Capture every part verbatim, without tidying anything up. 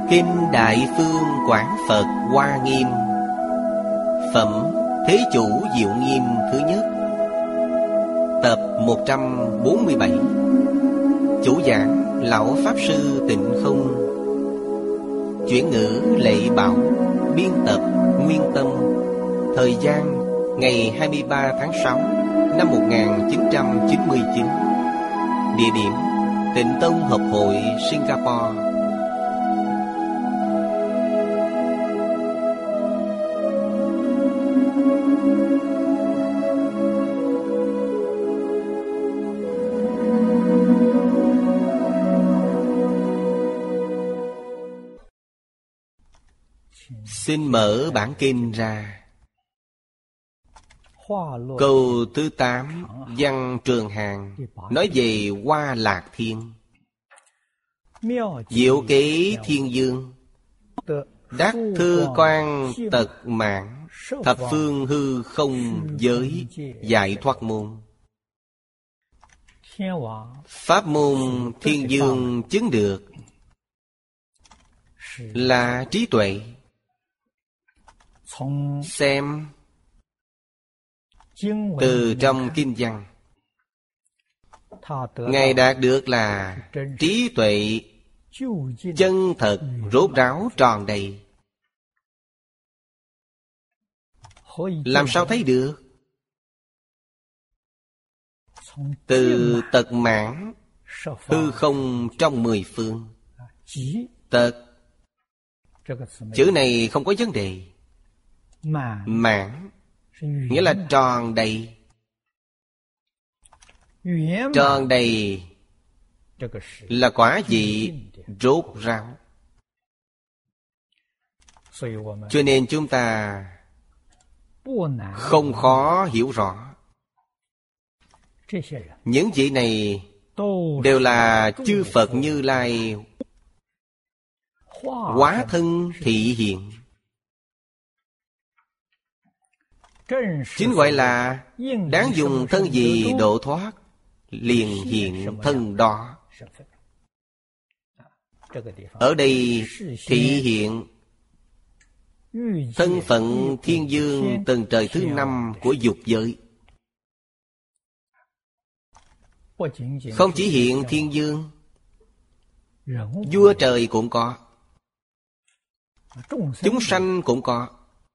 Kinh Đại Phương Quảng Phật Hoa Nghiêm. Phẩm Thế Chủ Diệu Nghiêm thứ nhất. Tập một trăm bốn mươi bảy. Chủ giảng Lão Pháp Sư Tịnh Không. Chuyển ngữ Lệ Bảo. Biên tập Nguyên Tâm. Thời gian ngày hai mươi ba tháng sáu năm một nghìn chín trăm chín mươi chín. Địa điểm Tịnh Tông Hợp Hội Singapore. Xin mở bản kinh ra. Câu thứ tám, văn Trường Hàng, nói về Hoa Lạc Thiên. Diệu Kế Thiên Dương, đắc thư quan tật mạng, thập phương hư không giới, giải thoát môn. Pháp môn Thiên Dương chứng được là trí tuệ. Xem từ trong kinh văn, Ngài đạt được là trí tuệ chân thật, rốt ráo, tròn đầy. Làm sao thấy được? Từ tật mãn, hư không trong mười phương. Tật, chữ này không có vấn đề. Mãn nghĩa là tròn đầy. Tròn đầy là quả vị rốt ráo. Cho nên chúng ta không khó hiểu rõ. Những vị này đều là chư Phật Như Lai hóa thân thị hiện. Chính gọi là đáng dùng thân gì độ thoát, liền hiện thân đó. Ở đây thị hiện thân phận Thiên Dương tầng trời thứ năm của dục giới. Không chỉ hiện Thiên Dương, vua trời cũng có, chúng sanh cũng có.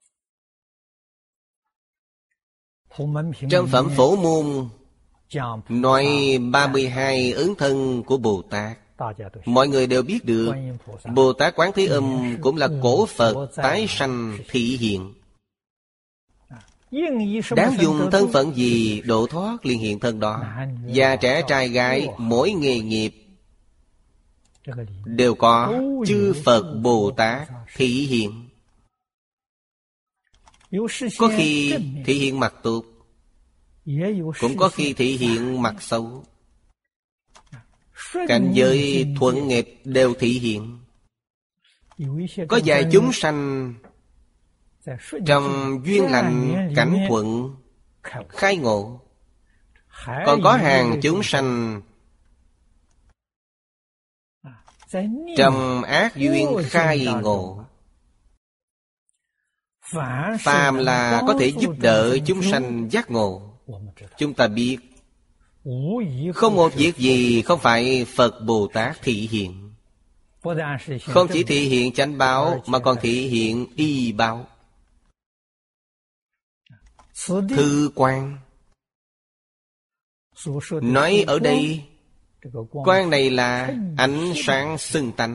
Trong phẩm Phổ Môn nói ba mươi hai ứng thân của Bồ Tát. Mọi người đều biết được Bồ Tát Quán Thế Âm cũng là cổ Phật tái sanh thị hiện. Đáng dùng thân phận gì độ thoát liền hiện thân đó. Già trẻ trai gái mỗi nghề nghiệp đều có chư Phật Bồ Tát thị hiện. Có khi thị hiện mặt tốt, cũng có khi thị hiện mặt xấu. Cảnh giới thuận nghịch đều thị hiện. Có vài chúng sanh trong duyên lành cảnh thuận khai ngộ, còn có hàng chúng sanh trong ác duyên khai ngộ. Phàm là có thể giúp đỡ chúng sanh giác ngộ. Chúng ta biết không một việc gì không phải Phật Bồ Tát thị hiện. Không chỉ thị hiện chánh báo mà còn thị hiện y báo. Thư quan nói ở đây, quan này là ánh sáng xưng tánh,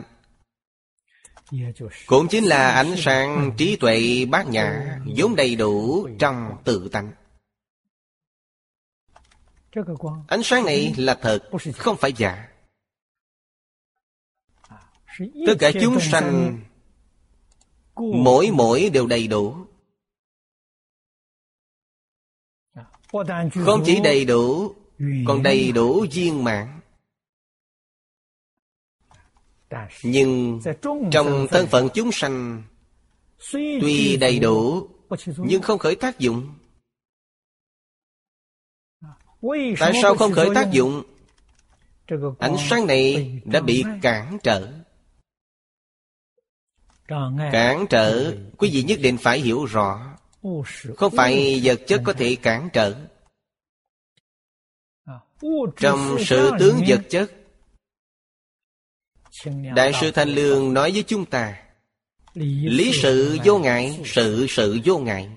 cũng chính là ánh sáng trí tuệ bát nhã vốn đầy đủ trong tự tánh. Ánh sáng này là thật, không phải giả. Tất cả chúng sanh mỗi mỗi đều đầy đủ. Không chỉ đầy đủ, còn đầy đủ viên mãn. Nhưng trong thân phận chúng sanh tuy đầy đủ nhưng không khởi tác dụng. Tại sao không khởi tác dụng? Ánh sáng này đã bị cản trở. Cản trở, quý vị nhất định phải hiểu rõ. Không phải vật chất có thể cản trở. Trong sự tướng vật chất, Đại sư Thanh Lương nói với chúng ta: lý sự vô ngại, sự sự vô ngại.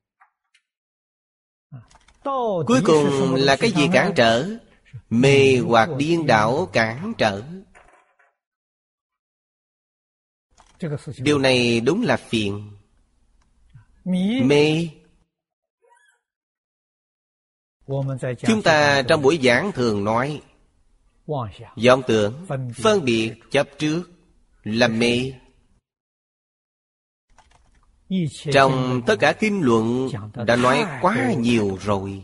Cuối cùng là cái gì cản trở? Mê hoặc điên đảo cản trở. Điều này đúng là phiền. Mê. Chúng ta trong buổi giảng thường nói vọng tưởng, phân biệt, chấp trước là mê. Trong tất cả kinh luận đã nói quá nhiều rồi.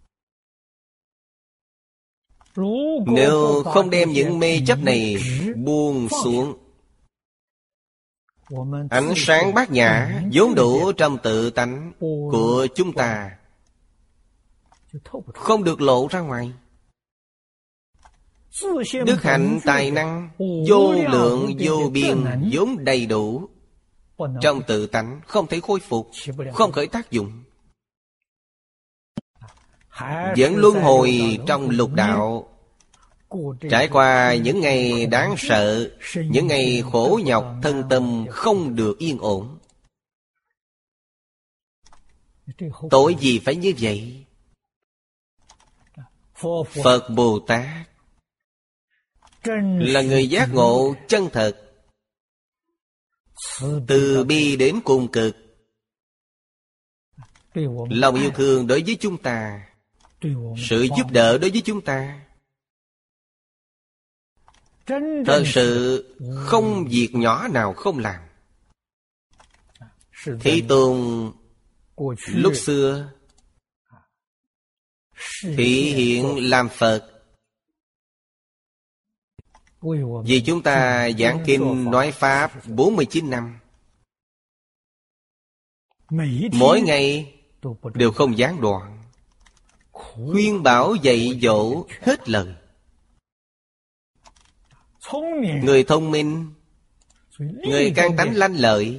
Nếu không đem những mê chấp này buông xuống, ánh sáng bát nhã vốn đủ trong tự tánh của chúng ta không được lộ ra ngoài. Đức hạnh tài năng vô lượng vô biên vốn đầy đủ trong tự tánh, không thể khôi phục, không khởi tác dụng, vẫn luân hồi trong lục đạo, trải qua những ngày đáng sợ, những ngày khổ nhọc, thân tâm không được yên ổn. Tội gì phải như vậy? Phật Bồ Tát là người giác ngộ chân thật, từ bi đến cùng cực, lòng yêu thương đối với chúng ta, sự giúp đỡ đối với chúng ta, thật sự không việc nhỏ nào không làm. Thế Tôn lúc xưa thị hiện làm Phật, vì chúng ta giảng kinh nói Pháp bốn mươi chín năm, mỗi ngày đều không gián đoạn, khuyên bảo dạy dỗ hết lời. Người thông minh, người can tánh lanh lợi,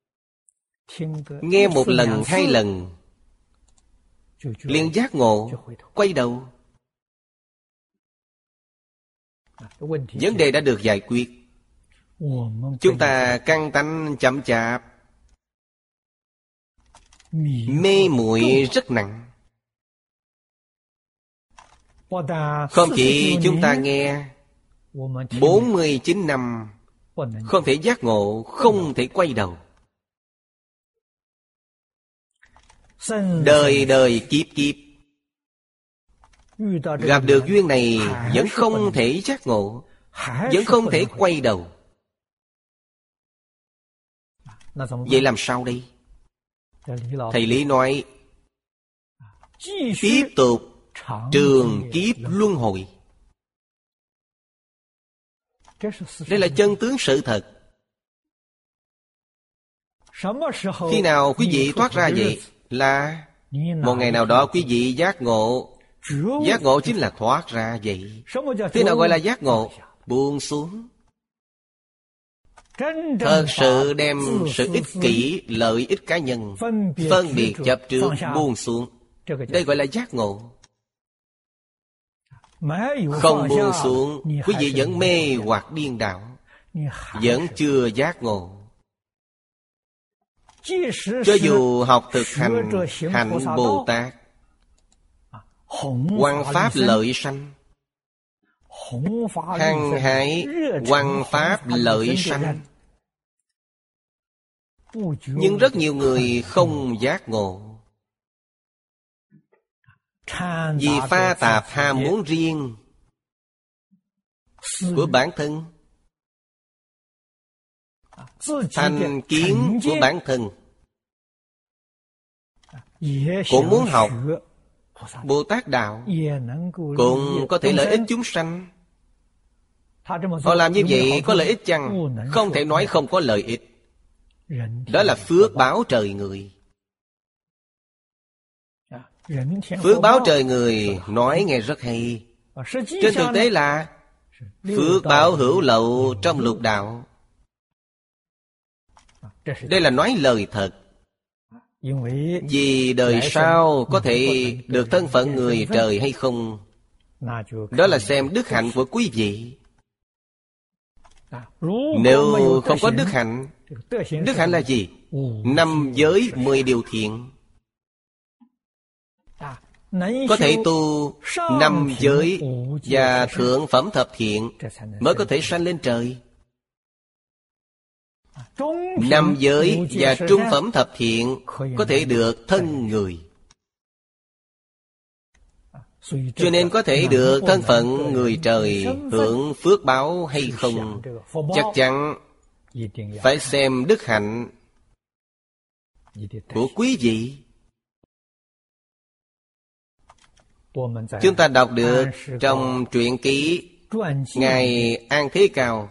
nghe một lần hai lần liền giác ngộ, quay đầu. Vấn đề đã được giải quyết. Chúng ta căn tánh chậm chạp, mê muội rất nặng. Không chỉ chúng ta nghe bốn mươi chín năm không thể giác ngộ, không thể quay đầu. Đời đời kiếp kiếp gặp được duyên này vẫn không thể giác ngộ, vẫn không thể quay đầu. Vậy làm sao đây? Thầy Lý nói tiếp tục trường kiếp luân hồi. Đây là chân tướng sự thật. Khi nào quý vị thoát ra vậy? Là một ngày nào đó quý vị giác ngộ. Giác ngộ chính là thoát ra vậy. Thế nào gọi là giác ngộ? Buông xuống. Thật sự đem sự ích kỷ, lợi ích cá nhân, phân biệt chấp trước buông xuống. Đây gọi là giác ngộ. Không buông xuống, quý vị vẫn mê hoặc điên đảo, vẫn chưa giác ngộ. Cho dù học thực hành hạnh Bồ Tát, hoằng pháp lợi sanh, hăng hái hoằng pháp lợi sanh, nhưng rất nhiều người không giác ngộ. Vì pha tạp ham muốn riêng của bản thân, thành kiến của bản thân, cũng muốn học Bồ Tát Đạo, cũng có thể lợi ích chúng sanh. Họ làm như vậy có lợi ích chăng? Không thể nói không có lợi ích. Đó là phước báo trời người. Phước báo trời người nói nghe rất hay. Trên thực tế là phước báo hữu lậu trong lục đạo. Đây là nói lời thật. Vì đời sau có thể được thân phận người trời hay không, đó là xem đức hạnh của quý vị. Nếu không có đức hạnh, đức hạnh là gì? Năm giới mười điều thiện. Có thể tu năm giới và thượng phẩm thập thiện mới có thể sanh lên trời. Năm giới và trung phẩm thập thiện có thể được thân người. Cho nên có thể được thân phận người trời, hưởng phước báo hay không, chắc chắn phải xem đức hạnh của quý vị. Chúng ta đọc được trong truyện ký Ngài An Thế Cao,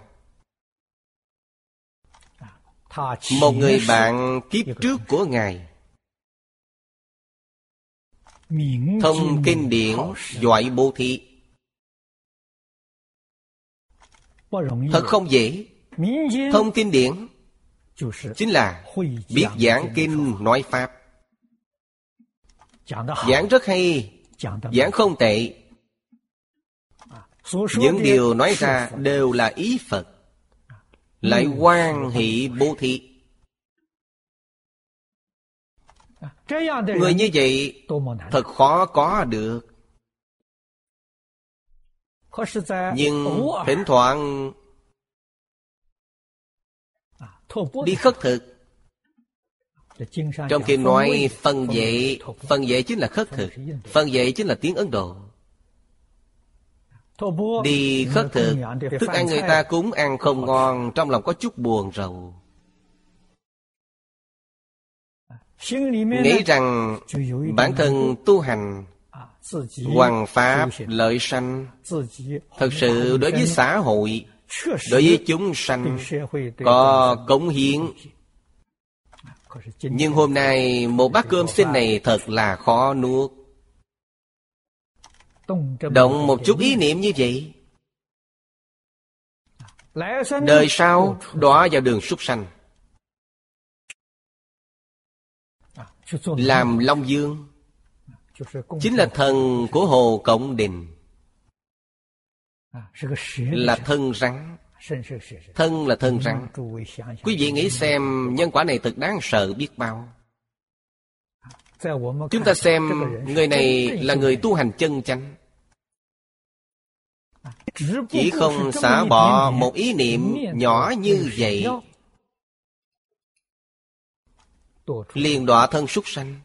một người bạn kiếp trước của Ngài, thông kinh điển, giỏi bố thí. Thật không dễ. Thông kinh điển chính là biết giảng kinh nói pháp. Giảng rất hay, giảng không tệ. Những điều nói ra đều là ý Phật, lại hoan hỷ bố thí. Người như vậy thật khó có được. Nhưng thỉnh thoảng đi khất thực. Trong khi nói phân vệ, phân vệ chính là khất thực, phân vệ chính là tiếng Ấn Độ. Đi khất thực, thức ăn người ta cúng ăn không ngon, trong lòng có chút buồn rầu, nghĩ rằng bản thân tu hành hoằng pháp lợi sanh, thật sự đối với xã hội, đối với chúng sanh có cống hiến. Nhưng hôm nay một bát cơm xin này thật là khó nuốt. Động một chút ý niệm như vậy, đời sau đọa vào đường súc sanh, làm Long Dương, chính là thần của Hồ Cộng Đình, là thân rắn. Thân là thân rắn. Quý vị nghĩ xem, nhân quả này thật đáng sợ biết bao. Chúng ta xem người này là người tu hành chân chánh, chỉ không xả bỏ một ý niệm nhỏ như vậy, liền đọa thân súc sanh.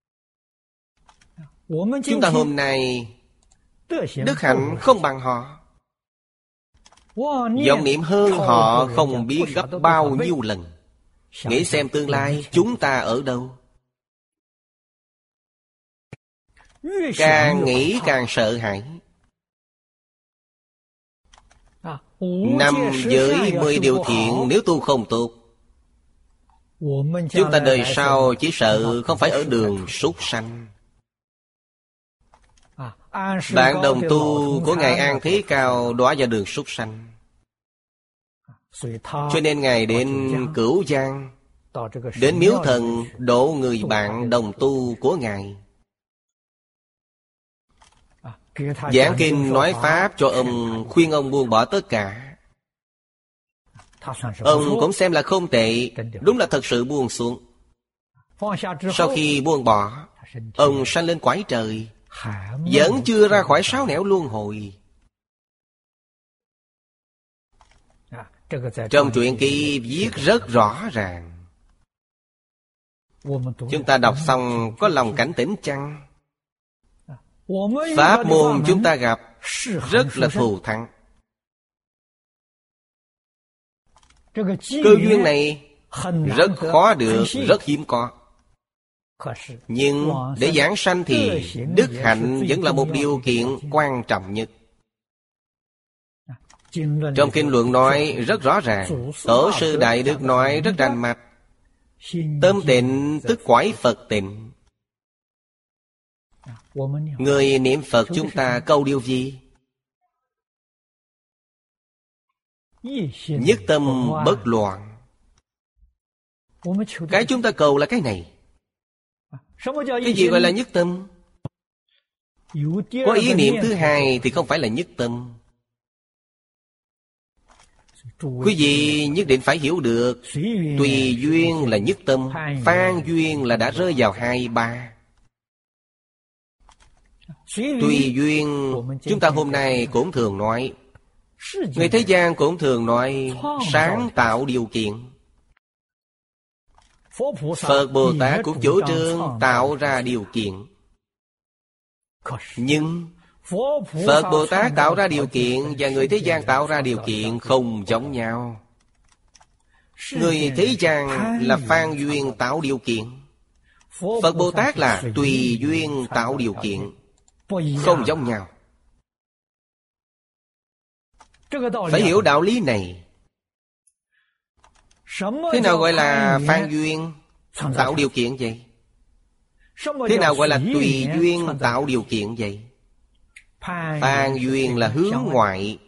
Chúng ta hôm nay đức hạnh không bằng họ, vọng niệm hơn họ không biết gấp bao nhiêu lần. Nghĩ xem tương lai chúng ta ở đâu. Càng nghĩ càng sợ hãi. Năm giới mười điều thiện nếu tu không tốt, chúng ta đời sau chỉ sợ không phải ở đường súc sanh. Bạn đồng tu của Ngài An Thế Cao đọa vào đường súc sanh. Cho nên Ngài đến Cửu Giang, đến miếu thần độ người bạn đồng tu của Ngài, giảng kinh nói pháp cho ông, khuyên ông buông bỏ tất cả. Ông cũng xem là không tệ, đúng là thật sự buông xuống. Sau khi buông bỏ, ông sanh lên cõi trời, vẫn chưa ra khỏi sáu nẻo luân hồi. Trong truyện ký viết rất rõ ràng. Chúng ta đọc xong có lòng cảnh tỉnh chăng? Pháp môn chúng ta gặp rất là thù thắng. Cơ duyên này rất khó được, rất hiếm có. Nhưng để giảng sanh thì đức hạnh vẫn là một điều kiện quan trọng nhất. Trong kinh luận nói rất rõ ràng, Tổ sư Đại Đức nói rất rành mạch: tâm tịnh tức cõi Phật tịnh. Người niệm Phật chúng ta câu điều gì? Nhất tâm bất loạn. Cái chúng ta cầu là cái này. Cái gì gọi là nhất tâm? Có ý niệm thứ hai thì không phải là nhất tâm. Quý vị nhất định phải hiểu được, tùy duyên là nhất tâm, phan duyên là đã rơi vào hai ba. Tùy duyên chúng ta hôm nay cũng thường nói, người thế gian cũng thường nói sáng tạo điều kiện. Phật Bồ Tát cũng chủ trương tạo ra điều kiện. Nhưng Phật Bồ Tát tạo ra điều kiện và người thế gian tạo ra điều kiện không giống nhau. Người thế gian là phan duyên tạo điều kiện, Phật Bồ Tát là tùy duyên tạo điều kiện, không giống nhau. Phải hiểu đạo lý này. Thế nào gọi là phan duyên tạo điều kiện vậy? Thế nào gọi là tùy duyên tạo điều kiện vậy? Phan duyên là hướng ngoại.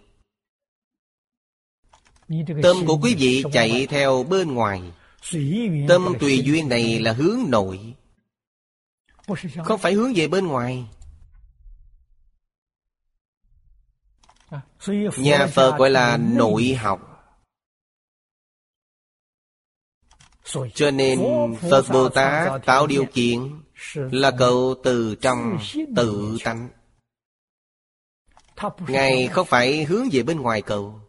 Tâm của quý vị chạy theo bên ngoài. Tâm tùy duyên này là hướng nội, không phải hướng về bên ngoài. Nhà Phật gọi là nội học. Cho nên Phật Bồ Tát tạo điều kiện là cầu từ trong tự tánh. Ngài không phải hướng về bên ngoài cầu.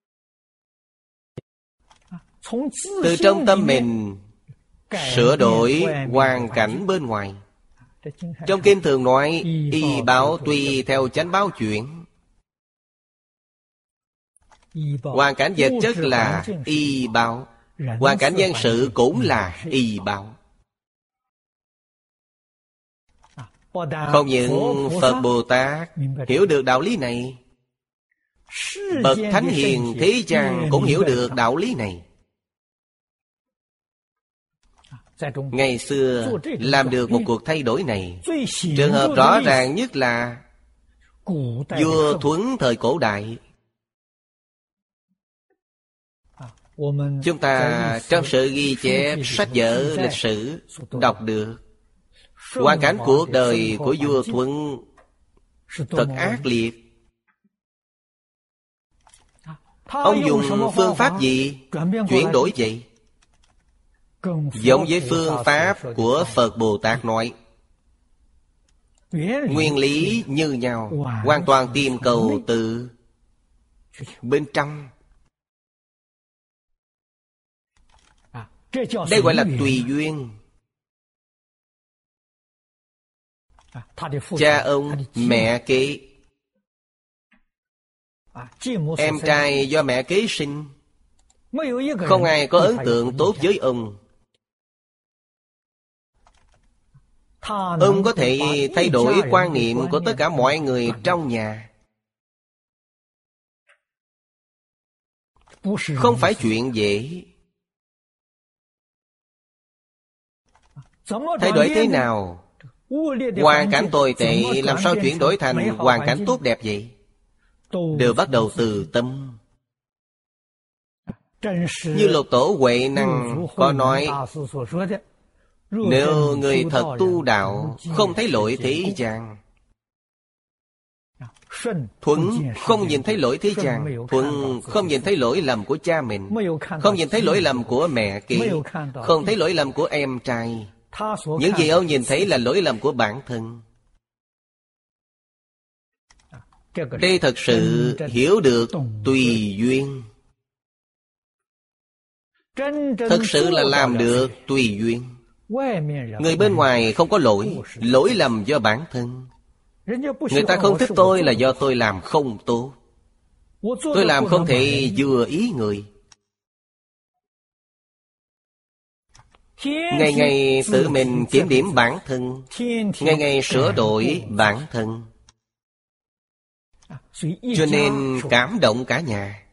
Từ trong tâm mình sửa đổi hoàn cảnh bên ngoài. Trong kinh thường nói y báo tùy theo chánh báo chuyển. Hoàn cảnh vật chất là y báo, hoàn cảnh nhân sự cũng là y báo. Không những Phật Bồ Tát hiểu được đạo lý này, bậc thánh hiền thế gian cũng hiểu được đạo lý này. Ngày xưa làm được một cuộc thay đổi này, trường hợp rõ ràng nhất là vua Thuấn thời cổ đại. Chúng ta trong sự ghi chép sách vở lịch sử đọc được hoàn cảnh cuộc đời của vua Thuấn thật ác liệt. Ông dùng phương pháp gì chuyển đổi vậy? Giống với phương pháp của Phật Bồ Tát nói, nguyên lý như nhau, hoàn toàn tìm cầu từ bên trong. Đây gọi là tùy duyên. Cha ông, mẹ kế, em trai do mẹ kế sinh, không ai có ấn tượng tốt với ông. Ông có thể thay đổi quan niệm của tất cả mọi người trong nhà. Không phải chuyện dễ. Thay đổi thế nào? Hoàn cảnh tồi tệ làm sao chuyển đổi thành hoàn cảnh tốt đẹp vậy? Đều bắt đầu từ tâm. Như Lục Tổ Huệ Năng có nói, nếu người thật tu đạo không thấy lỗi thế gian. Thuấn không nhìn thấy lỗi thế gian. Thuấn không nhìn thấy lỗi lầm của cha mình, không nhìn thấy lỗi lầm của mẹ kế, không thấy lỗi lầm của em trai. Những gì ông nhìn thấy là lỗi lầm của bản thân. Đây thật sự hiểu được tùy duyên. Thật sự là làm được tùy duyên. Người bên ngoài không có lỗi, lỗi lầm do bản thân. Người ta không thích tôi là do tôi làm không tốt, tôi làm không thể vừa ý người. Ngày ngày tự mình kiểm điểm bản thân, ngày ngày sửa đổi bản thân. Cho nên cảm động cả nhà.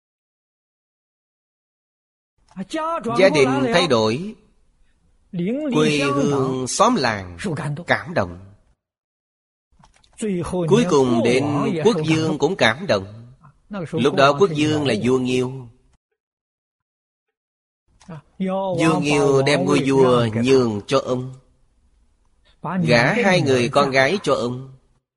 Gia đình thay đổi, quê hương xóm làng cảm động. Cuối cùng đến quốc vương cũng cảm động. Lúc đó quốc vương là vua Nghiêu. Vua Nghiêu đem ngôi vua nhường cho ông, gả hai người con gái cho ông.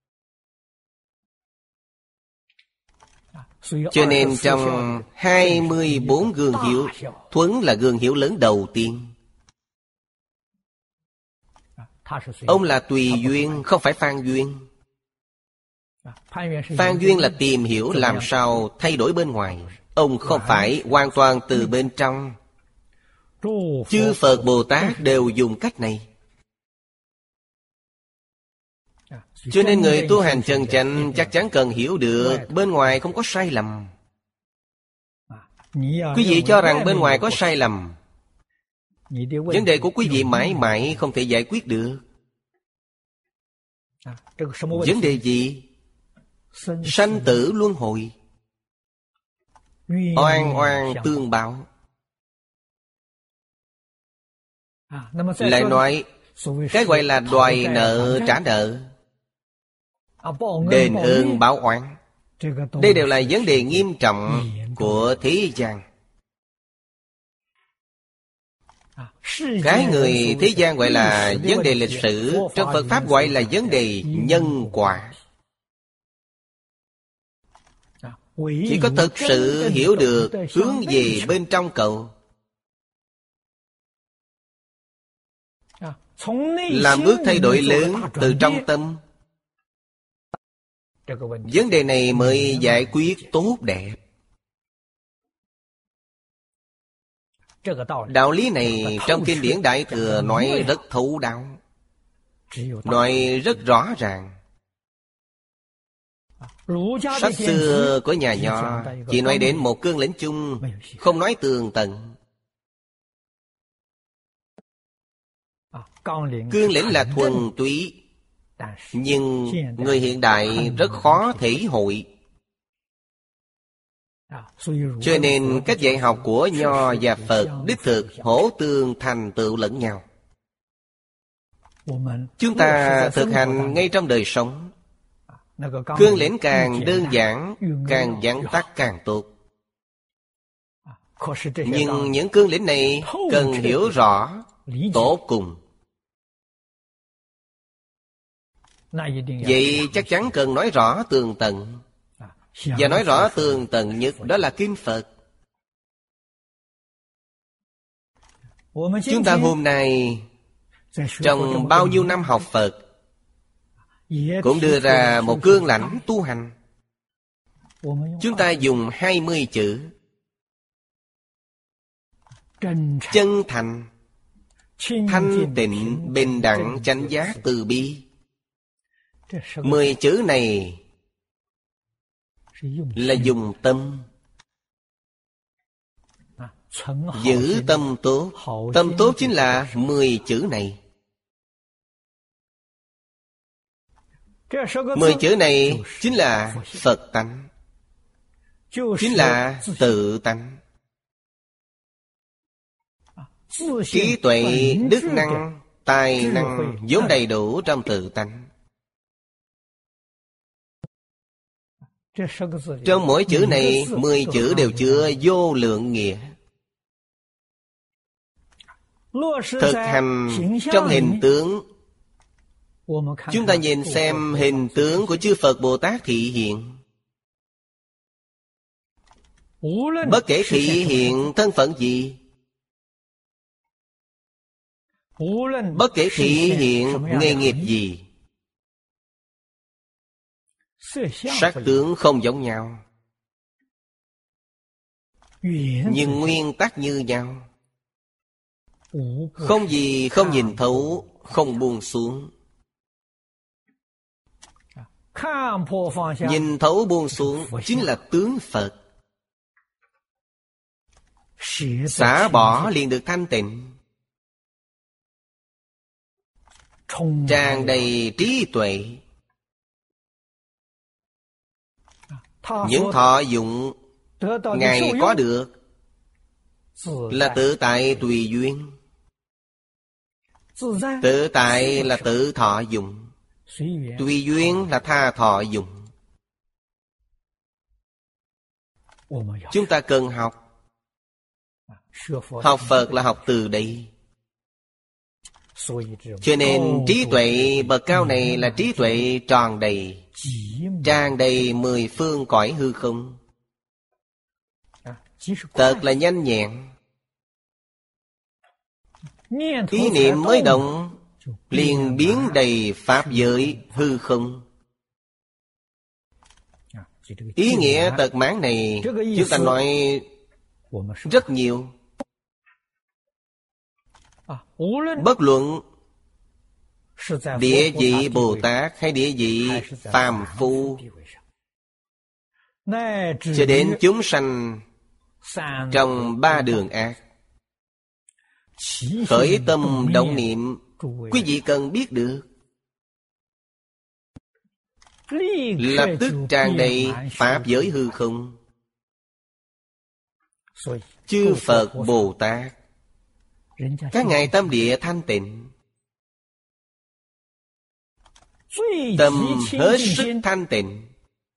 Cho nên trong hai mươi bốn gương hiếu, Thuấn là gương hiếu lớn đầu tiên. Ông là tùy duyên, không phải Phan Duyên. Phan Duyên là tìm hiểu làm sao thay đổi bên ngoài. Ông không phải hoàn toàn từ bên trong. Chư Phật Bồ Tát đều dùng cách này. Cho nên người tu hành chân chánh chắc chắn cần hiểu được bên ngoài không có sai lầm. Quý vị cho rằng bên ngoài có sai lầm, vấn đề của quý vị mãi mãi không thể giải quyết được. Vấn đề gì? Sanh tử luân hồi, oan oan tương báo. Lại nói, cái gọi là đòi nợ trả nợ, đền ơn báo oán, đây đều là vấn đề nghiêm trọng của thế gian. Cái người thế gian gọi là vấn đề lịch sử, trong Phật Pháp gọi là vấn đề nhân quả. Chỉ có thực sự hiểu được hướng về bên trong cậu, làm bước thay đổi lớn từ trong tâm, vấn đề này mới giải quyết tốt đẹp. Đạo lý này trong kinh điển Đại Thừa nói rất thấu đáo, nói rất rõ ràng. Sách xưa của nhà Nho chỉ nói đến một cương lĩnh chung, không nói tường tận. Cương lĩnh là thuần túy, nhưng người hiện đại rất khó thể hội. Cho nên cách dạy học của Nho và Phật đích thực hỗ tương thành tựu lẫn nhau. Chúng ta thực hành ngay trong đời sống, cương lĩnh càng đơn giản, càng vắn tắt càng tốt. Nhưng những cương lĩnh này cần hiểu rõ, tố cùng. Vậy chắc chắn cần nói rõ tường tận. Và nói rõ tường tận nhất đó là Kinh Phật. Chúng ta hôm nay trong bao nhiêu năm học Phật cũng đưa ra một cương lãnh tu hành. Chúng ta dùng hai mươi chữ: chân thành, thanh tịnh, bình đẳng, chánh giác, từ bi. Mười chữ này là dùng tâm. Giữ tâm tốt. Tâm tốt chính là mười chữ này. Mười chữ này chính là Phật tánh, chính là tự tánh. Trí tuệ, đức năng, tài năng vốn đầy đủ trong tự tánh. Trong mỗi chữ này, mười chữ đều chứa vô lượng nghĩa. Thực hành trong hình tướng, chúng ta nhìn xem hình tướng của chư Phật Bồ Tát thị hiện. Bất kể thị hiện thân phận gì, bất kể thị hiện nghề nghiệp gì, sắc tướng không giống nhau, nhưng nguyên tắc như nhau. Không gì không nhìn thấu, không buông xuống. Nhìn thấu buông xuống chính là tướng Phật. Xả bỏ liền được thanh tịnh, tràn đầy trí tuệ. Những thọ dụng Ngài có được là tự tại tùy duyên. Tự tại là tự thọ dụng, tùy duyên là tha thọ dụng. Chúng ta cần học. Học Phật là học từ đây. Cho nên trí tuệ bậc cao này là trí tuệ tròn đầy, tràn đầy mười phương cõi hư không. Thật là nhanh nhẹn. Ý niệm mới động liền biến đầy pháp giới hư không. Ý nghĩa tật mãn này chúng ta nói rất nhiều. Bất luận địa vị Bồ Tát hay địa vị phàm phu, cho đến chúng sanh trong ba đường ác, khởi tâm động niệm, quý vị cần biết được, lập tức tràn đầy pháp giới hư không. Chư Phật Bồ Tát, các ngài tâm địa thanh tịnh, tâm hết sức thanh tịnh.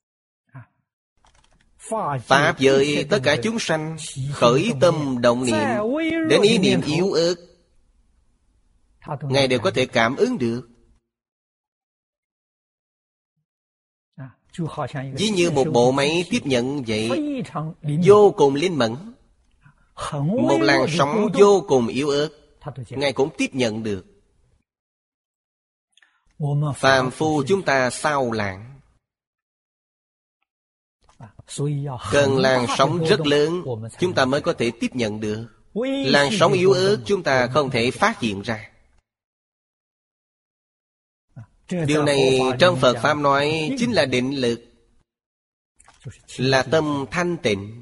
Pháp giới tất cả chúng sanh khởi tâm động niệm, đến ý niệm yếu ớt, ngài đều có thể cảm ứng được. Ví như một bộ máy tiếp nhận vậy, vô cùng linh mẫn. Một làn sóng vô cùng yếu ớt, ngài cũng tiếp nhận được. Phàm phu chúng ta sao lãng, cần làn sóng rất lớn chúng ta mới có thể tiếp nhận được. Làn sóng yếu ớt chúng ta không thể phát hiện ra. Điều này trong Phật Pháp nói chính là định lực, là tâm thanh tịnh.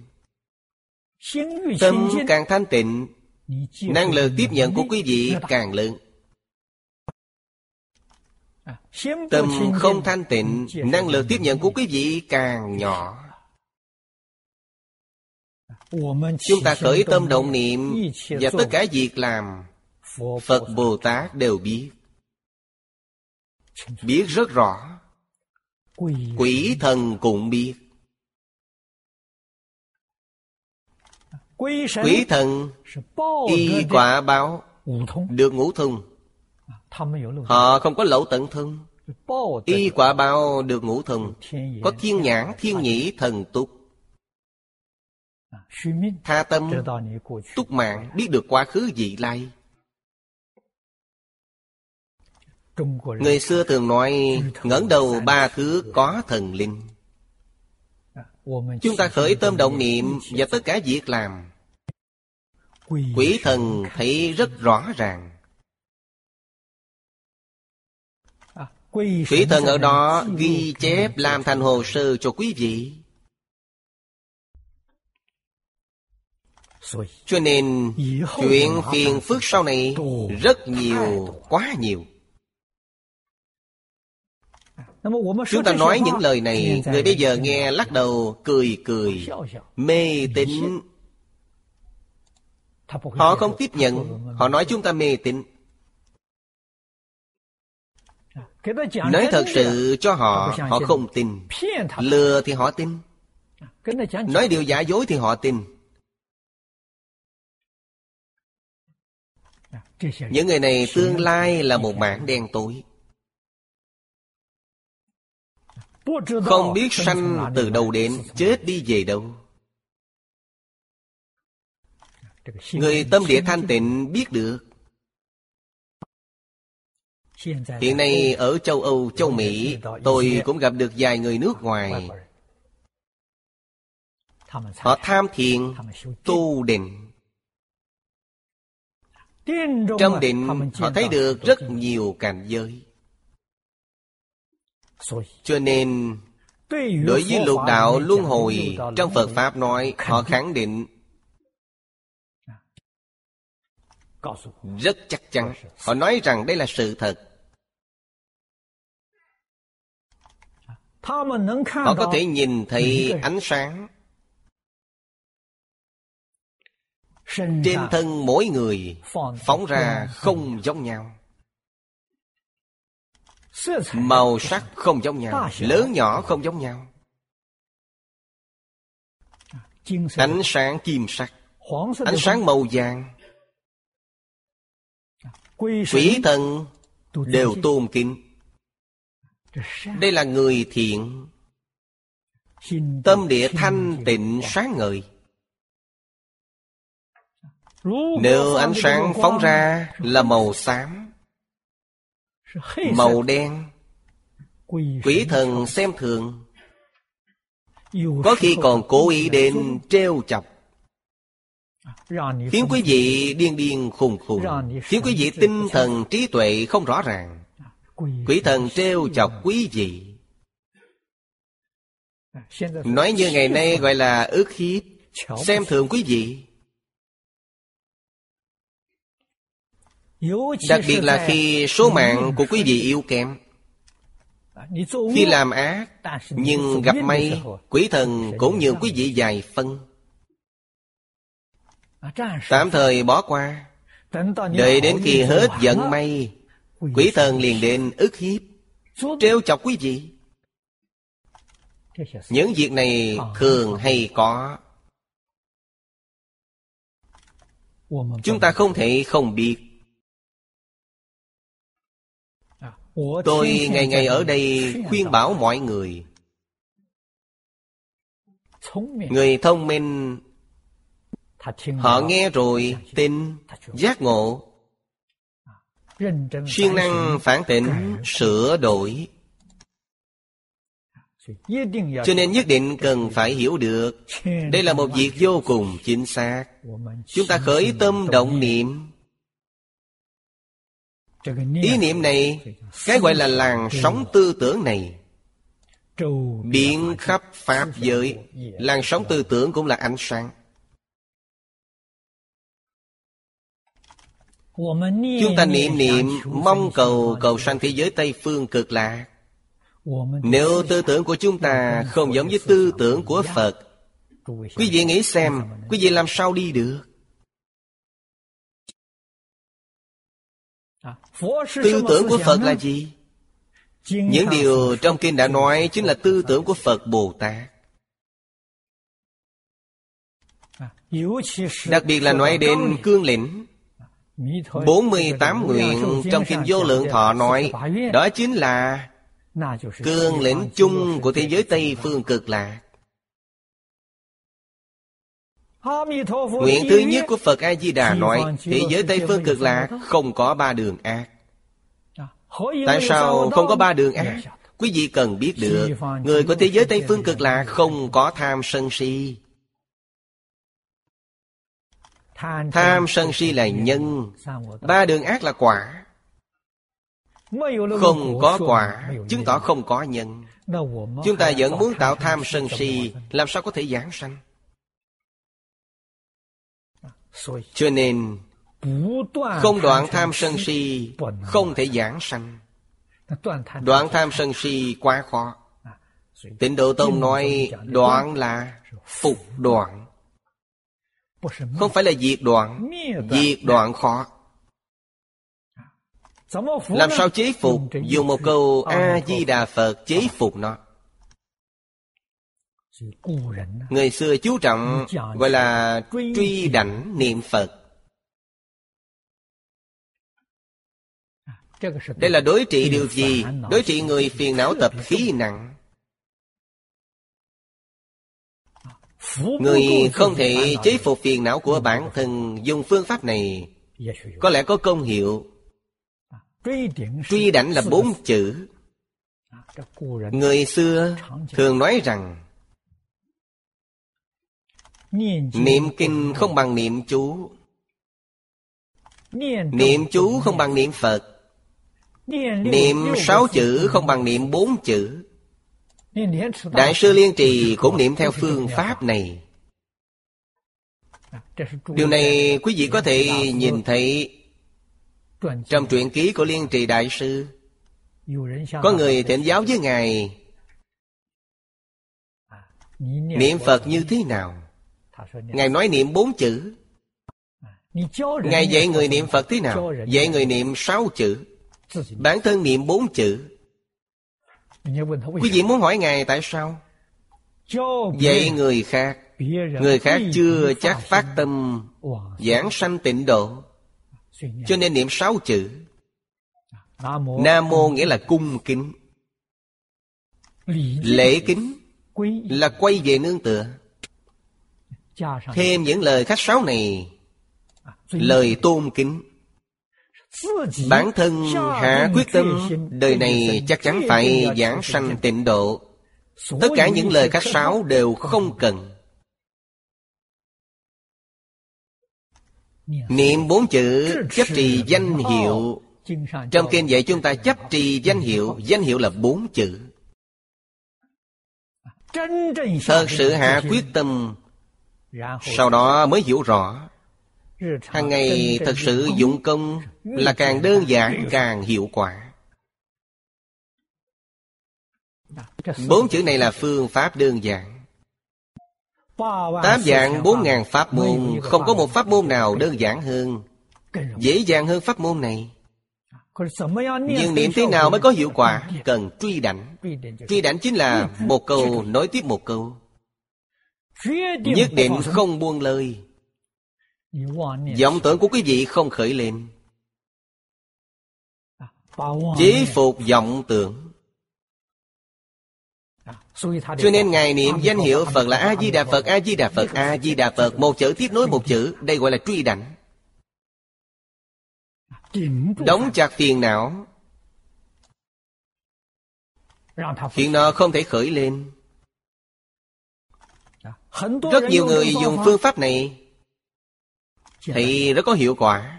Tâm càng thanh tịnh, năng lực tiếp nhận của quý vị càng lớn. Tâm không thanh tịnh, năng lực tiếp nhận của quý vị càng nhỏ. Chúng ta khởi tâm động niệm và tất cả việc làm, Phật Bồ Tát đều biết. Biết rất rõ. Quỷ thần cũng biết. Quỷ thần y quả báo được ngũ thông. Họ không có lậu tận thông. Y quả báo được ngũ thông, có thiên nhãn, thiên nhĩ, thần túc. Tha tâm, túc mạng, biết được quá khứ vị lai. Người xưa thường nói ngẩng đầu ba thước có thần linh. Chúng ta khởi tâm động niệm và tất cả việc làm, quỷ thần thấy rất rõ ràng. Quỷ thần ở đó ghi chép làm thành hồ sơ cho quý vị. Cho nên chuyện phiền phức sau này rất nhiều, quá nhiều. Chúng ta nói những lời này, người bây giờ nghe lắc đầu cười cười, mê tín. Họ không tiếp nhận, họ nói chúng ta mê tín. Nói thật sự cho họ, họ không tin. Lừa thì họ tin, nói điều giả dối thì họ tin. Những người này tương lai là một mảng đen tối, không biết sanh từ đâu đến, chết đi về đâu. Người tâm địa thanh tịnh biết được. Hiện nay ở châu Âu, châu Mỹ, tôi cũng gặp được vài người nước ngoài. Họ tham thiền, tu định. Trong định họ thấy được rất nhiều cảnh giới. Cho nên đối với lục đạo luân hồi trong Phật Pháp nói, họ khẳng định rất chắc chắn. Họ nói rằng đây là sự thật. Họ có thể nhìn thấy ánh sáng trên thân mỗi người phóng ra không giống nhau, màu sắc không giống nhau, lớn nhỏ không giống nhau. Ánh sáng kim sắc, Ánh sáng màu vàng, quỷ thần đều tôn kính. Đây là người thiện, tâm địa thanh tịnh sáng ngời. Nếu ánh sáng phóng ra là màu xám, màu đen, quỷ thần xem thường, có khi còn cố ý đến trêu chọc, khiến quý vị điên điên khùng khùng, khiến quý vị tinh thần trí tuệ không rõ ràng. Quỷ thần trêu chọc quý vị, nói như ngày nay gọi là ức hiếp, xem thường quý vị. Đặc biệt là khi số mạng của quý vị yếu kém, khi làm ác nhưng gặp may, quỷ thần cũng nhường quý vị vài phân. Tạm thời bỏ qua, đợi đến khi hết vận may, quỷ thần liền đến ức hiếp, trêu chọc quý vị. Những việc này thường hay có, chúng ta không thể không biết. Tôi ngày ngày ở đây khuyên bảo mọi người. Người thông minh, họ nghe rồi tin, giác ngộ, siêng năng phản tỉnh, sửa đổi. Cho nên nhất định cần phải hiểu được, đây là một việc vô cùng chính xác. Chúng ta khởi tâm động niệm, ý niệm này, cái gọi là làn sóng tư tưởng này, biến khắp pháp giới. Làn sóng tư tưởng cũng là ánh sáng. Chúng ta niệm niệm mong cầu cầu sanh thế giới Tây Phương Cực Lạc. Nếu tư tưởng của chúng ta không giống với tư tưởng của Phật, quý vị nghĩ xem, quý vị làm sao đi được? Tư tưởng của Phật là gì? Những điều trong kinh đã nói chính là tư tưởng của Phật Bồ Tát. Đặc biệt là nói đến cương lĩnh. bốn mươi tám nguyện trong kinh Vô Lượng Thọ nói, đó chính là cương lĩnh chung của thế giới Tây Phương Cực Lạc. Nguyện thứ nhất của Phật A-di-đà nói, thế giới Tây Phương Cực Lạc không có ba đường ác. Tại sao không có ba đường ác? Quý vị cần biết được, người của thế giới Tây Phương Cực Lạc không có tham sân si. Tham sân si là nhân, ba đường ác là quả. Không có quả, chứng tỏ không có nhân. Chúng ta vẫn muốn tạo tham sân si, làm sao có thể giảng sanh? Cho nên không đoạn tham sân si không thể giảng sanh. Đoạn tham sân si quá khó. Tịnh Độ Tông nói đoạn là phục đoạn, không phải là diệt đoạn. Diệt đoạn khó. Làm sao chế phục? Dùng một câu A-di-đà Phật chế phục nó. Người xưa chú trọng gọi là truy đảnh niệm Phật. Đây là đối trị điều gì? Đối trị người phiền não tập khí nặng. Người không thể chế phục phiền não của bản thân, dùng phương pháp này có lẽ có công hiệu. Truy đảnh là bốn chữ. Người xưa thường nói rằng niệm kinh không bằng niệm chú, niệm chú không bằng niệm Phật, niệm sáu chữ không bằng niệm bốn chữ. Đại sư Liên Trì cũng niệm theo phương pháp này. Điều này quý vị có thể nhìn thấy trong truyện ký của Liên Trì Đại sư. Có người thỉnh giáo với Ngài niệm Phật như thế nào. Ngài nói niệm bốn chữ. Ngài dạy người niệm Phật thế nào? Dạy người niệm sáu chữ, bản thân niệm bốn chữ. Quý vị muốn hỏi Ngài tại sao? Dạy người khác người khác chưa chắc phát tâm giảng sanh tịnh độ, cho nên niệm sáu chữ. Nam mô nghĩa là cung kính, lễ kính là quay về nương tựa. Thêm những lời khách sáo này, lời tôn kính. Bản thân hạ quyết tâm đời này chắc chắn phải giảng sanh tịnh độ. Tất cả những lời khách sáo đều không cần. Niệm bốn chữ chấp trì danh hiệu. Trong kinh dạy chúng ta chấp trì danh hiệu. Danh hiệu là bốn chữ. Thật sự hạ quyết tâm, sau đó mới hiểu rõ. Hàng ngày thật sự dụng công là càng đơn giản càng hiệu quả. Bốn chữ này là phương pháp đơn giản. Tám vạn bốn ngàn pháp môn, không có một pháp môn nào đơn giản hơn, dễ dàng hơn pháp môn này. Nhưng niệm thế nào mới có hiệu quả? Cần truy đảnh. Truy đảnh chính là một câu nối tiếp một câu, nhất định không buông lời. Vọng tưởng của quý vị không khởi lên, chế phục vọng tưởng. Cho nên Ngài niệm danh hiệu Phật là A-di-đà Phật, A-di-đà Phật, A-di-đà Phật, một chữ tiếp nối một chữ. Đây gọi là truy đảnh. Đóng chặt phiền não, khiến nó không thể khởi lên. Rất nhiều người dùng phương pháp này thì rất có hiệu quả.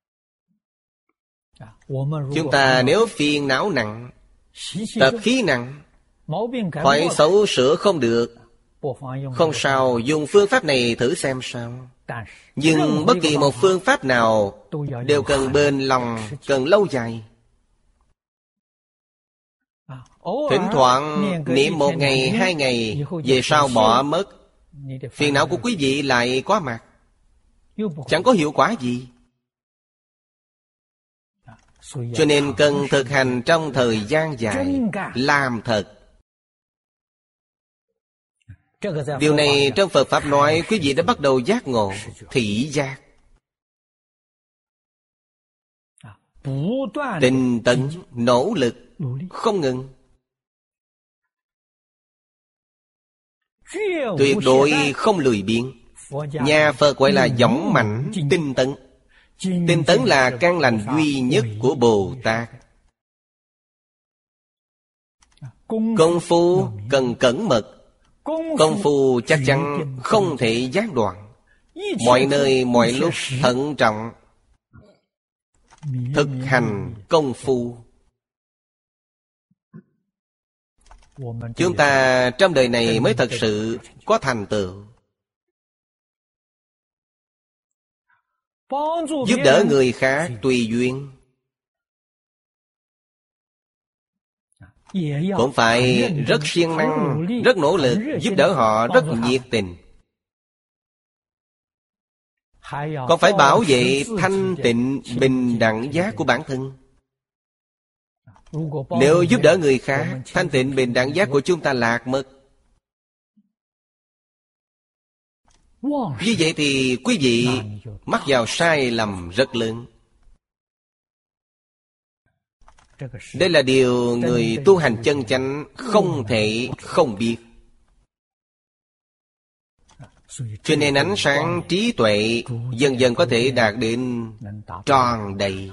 Chúng ta nếu phiền não nặng, tập khí nặng, hỏi xấu sửa không được, không sao, dùng phương pháp này thử xem sao. Nhưng bất kỳ một phương pháp nào đều cần bền lòng, cần lâu dài. Thỉnh thoảng niệm một ngày, hai ngày, về sau bỏ mất, phiền não của quý vị lại quá mặt, chẳng có hiệu quả gì. Cho nên cần thực hành trong thời gian dài, làm thật. Điều này trong Phật Pháp nói quý vị đã bắt đầu giác ngộ, thị giác. Tinh tấn, nỗ lực, không ngừng. Tuyệt đối không lười biếng. Nhà Phật gọi là dũng mạnh, tinh tấn. Tinh tấn là căn lành duy nhất của Bồ Tát. Công phu cần cẩn mật. Công phu chắc chắn không thể gián đoạn. Mọi nơi mọi lúc thận trọng thực hành công phu. Chúng ta trong đời này mới thật sự có thành tựu. Giúp đỡ người khác tùy duyên, cũng phải rất siêng năng, rất nỗ lực, giúp đỡ họ rất nhiệt tình. Còn phải bảo vệ thanh tịnh bình đẳng giác của bản thân. Nếu giúp đỡ người khác, thanh tịnh bình đẳng giác của chúng ta lạc mất. Như vậy thì quý vị mắc vào sai lầm rất lớn. Đây là điều người tu hành chân chánh không thể không biết. Cho nên ánh sáng trí tuệ dần dần có thể đạt đến tròn đầy.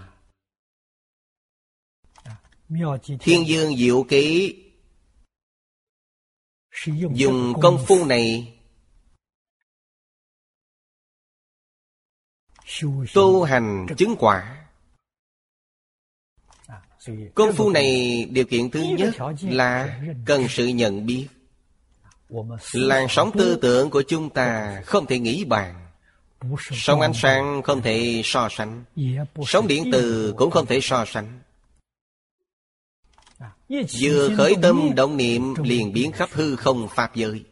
Thiên Dương Diệu Ký dùng công phu này tu hành chứng quả. Công phu này điều kiện thứ nhất là cần sự nhận biết. Làn sóng tư tưởng của chúng ta không thể nghĩ bàn. Sóng ánh sáng không thể so sánh, sóng điện từ cũng không thể so sánh. Vừa khởi tâm động niệm liền biến khắp hư không pháp giới.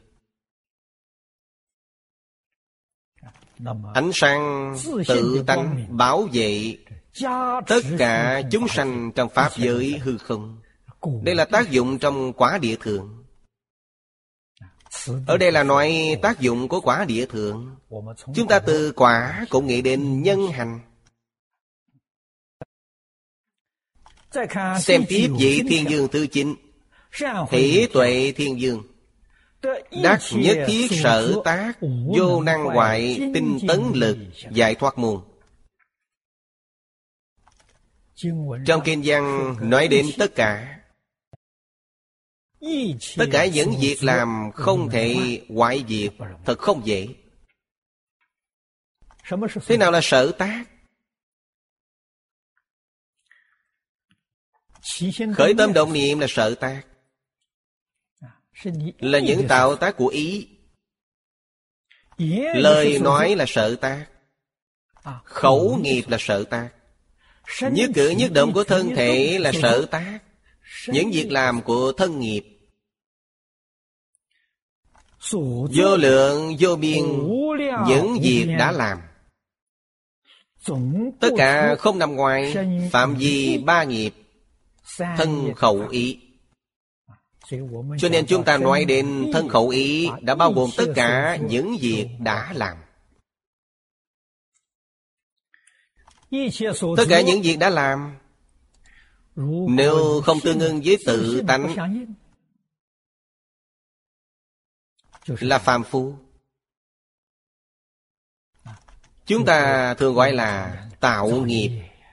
Ánh sáng tự tánh bảo vệ tất cả chúng sanh trong pháp giới hư không. Đây là tác dụng trong quả địa thượng. Ở đây là nói tác dụng của quả địa thượng. Chúng ta từ quả cũng nghĩ đến nhân hành. Xem tiếp vị thiên dương thứ chín, Hỷ tuệ thiên dương. Đắc nhất thiết sở tác, vô năng hoại, tinh tấn lực, giải thoát môn. Trong kinh văn nói đến tất cả. Tất cả những việc làm không thể hoại diệt, thật không dễ. Thế nào là sở tác? Khởi tâm động niệm là sở tác, là những tạo tác của ý. Lời nói là sở tác, khẩu nghiệp là sở tác, nhất cử nhất động của thân thể là sở tác, những việc làm của thân nghiệp. Vô lượng vô biên những việc đã làm, tất cả không nằm ngoài phạm vi ba nghiệp thân khẩu ý. Cho nên chúng ta nói đến thân khẩu ý đã bao gồm tất cả những việc đã làm. Tất cả những việc đã làm, nếu không tương ưng với tự tánh là phàm phu. Chúng ta thường gọi là tạo nghiệp.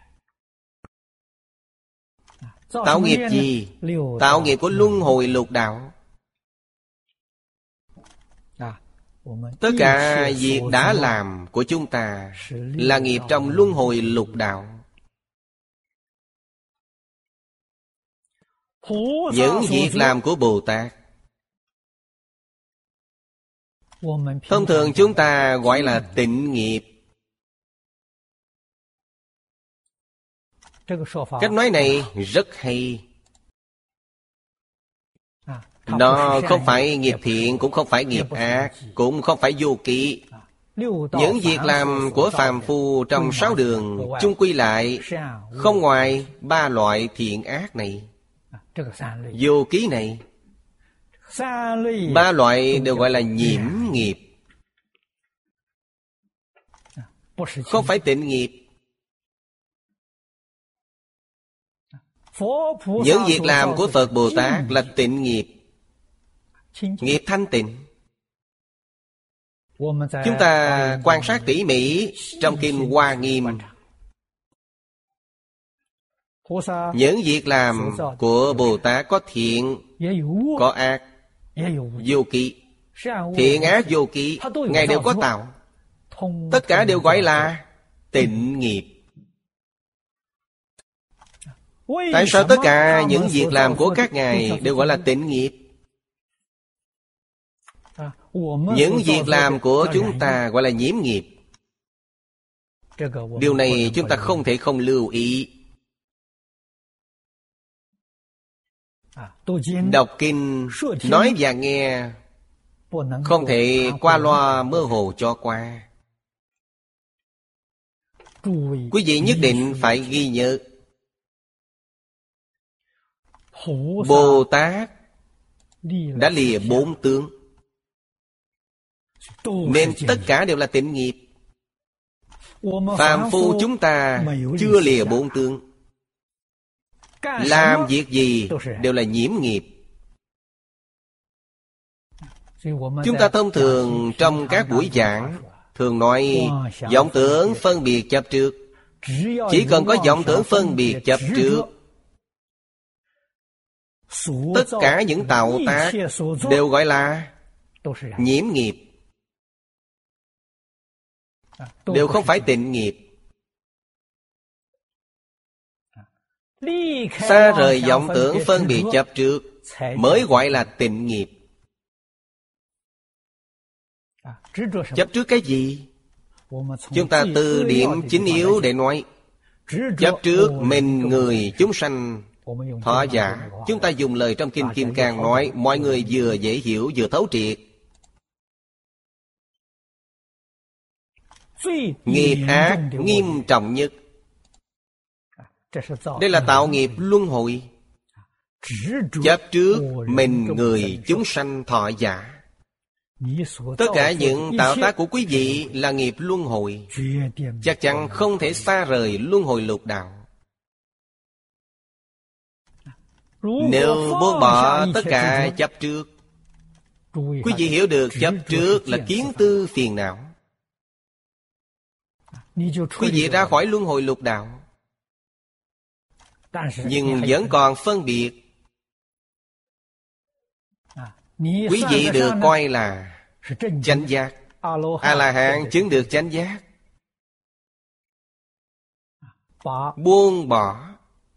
Tạo nghiệp gì? Tạo nghiệp của luân hồi lục đạo. Tất cả việc đã làm của chúng ta là nghiệp trong luân hồi lục đạo. Những việc làm của Bồ Tát, thông thường chúng ta gọi là tịnh nghiệp. Cách nói này rất hay. Nó không phải nghiệp thiện, cũng không phải nghiệp ác, cũng không phải vô kỵ. Những việc làm của phàm phu trong sáu đường chung quy lại không ngoài ba loại thiện ác này, vô ký này. Ba loại đều gọi là nhiễm nghiệp, không phải tịnh nghiệp. Những việc làm của Phật Bồ Tát là tịnh nghiệp, nghiệp thanh tịnh. Chúng ta quan sát tỉ mỉ trong kinh Hoa Nghiêm, những việc làm của Bồ Tát có thiện, có ác, vô kỵ. Thiện ác vô kỵ, Ngài đều có tạo. Tất cả đều gọi là tịnh nghiệp. Tại sao tất cả những việc làm của các ngài đều gọi là tịnh nghiệp? Những việc làm của chúng ta gọi là nhiễm nghiệp. Điều này chúng ta không thể không lưu ý. Đọc kinh, nói và nghe, không thể qua loa mơ hồ cho qua. Quý vị nhất định phải ghi nhớ, Bồ Tát đã lìa bốn tướng, nên tất cả đều là tịnh nghiệp. Phàm phu chúng ta chưa lìa bốn tướng, làm việc gì đều là nhiễm nghiệp. Chúng ta thông thường trong các buổi giảng thường nói vọng tưởng phân biệt chấp trước. Chỉ cần có vọng tưởng phân biệt chấp trước, tất cả những tạo tác đều gọi là nhiễm nghiệp, đều không phải tịnh nghiệp. Xa rời vọng tưởng phân biệt chấp trước mới gọi là tịnh nghiệp. Chấp trước cái gì? Chúng ta từ điểm chính yếu để nói. Chấp trước mình, người, chúng sanh, thọ giả. Chúng ta dùng lời trong Kinh Kim Cang nói, mọi người vừa dễ hiểu vừa thấu triệt. Nghiệp ác nghiêm trọng nhất. Đây là tạo nghiệp luân hồi. Chấp trước mình, người, chúng sanh, thọ giả. Tất cả những tạo tác của quý vị là nghiệp luân hồi, chắc chắn không thể xa rời luân hồi lục đạo. Nếu buông bỏ tất cả chấp trước, quý vị hiểu được chấp trước là kiến tư phiền não, quý vị ra khỏi luân hồi lục đạo. Nhưng vẫn còn phân biệt. Quý vị được coi là chánh giác. A-la-hán chứng được chánh giác. Buông bỏ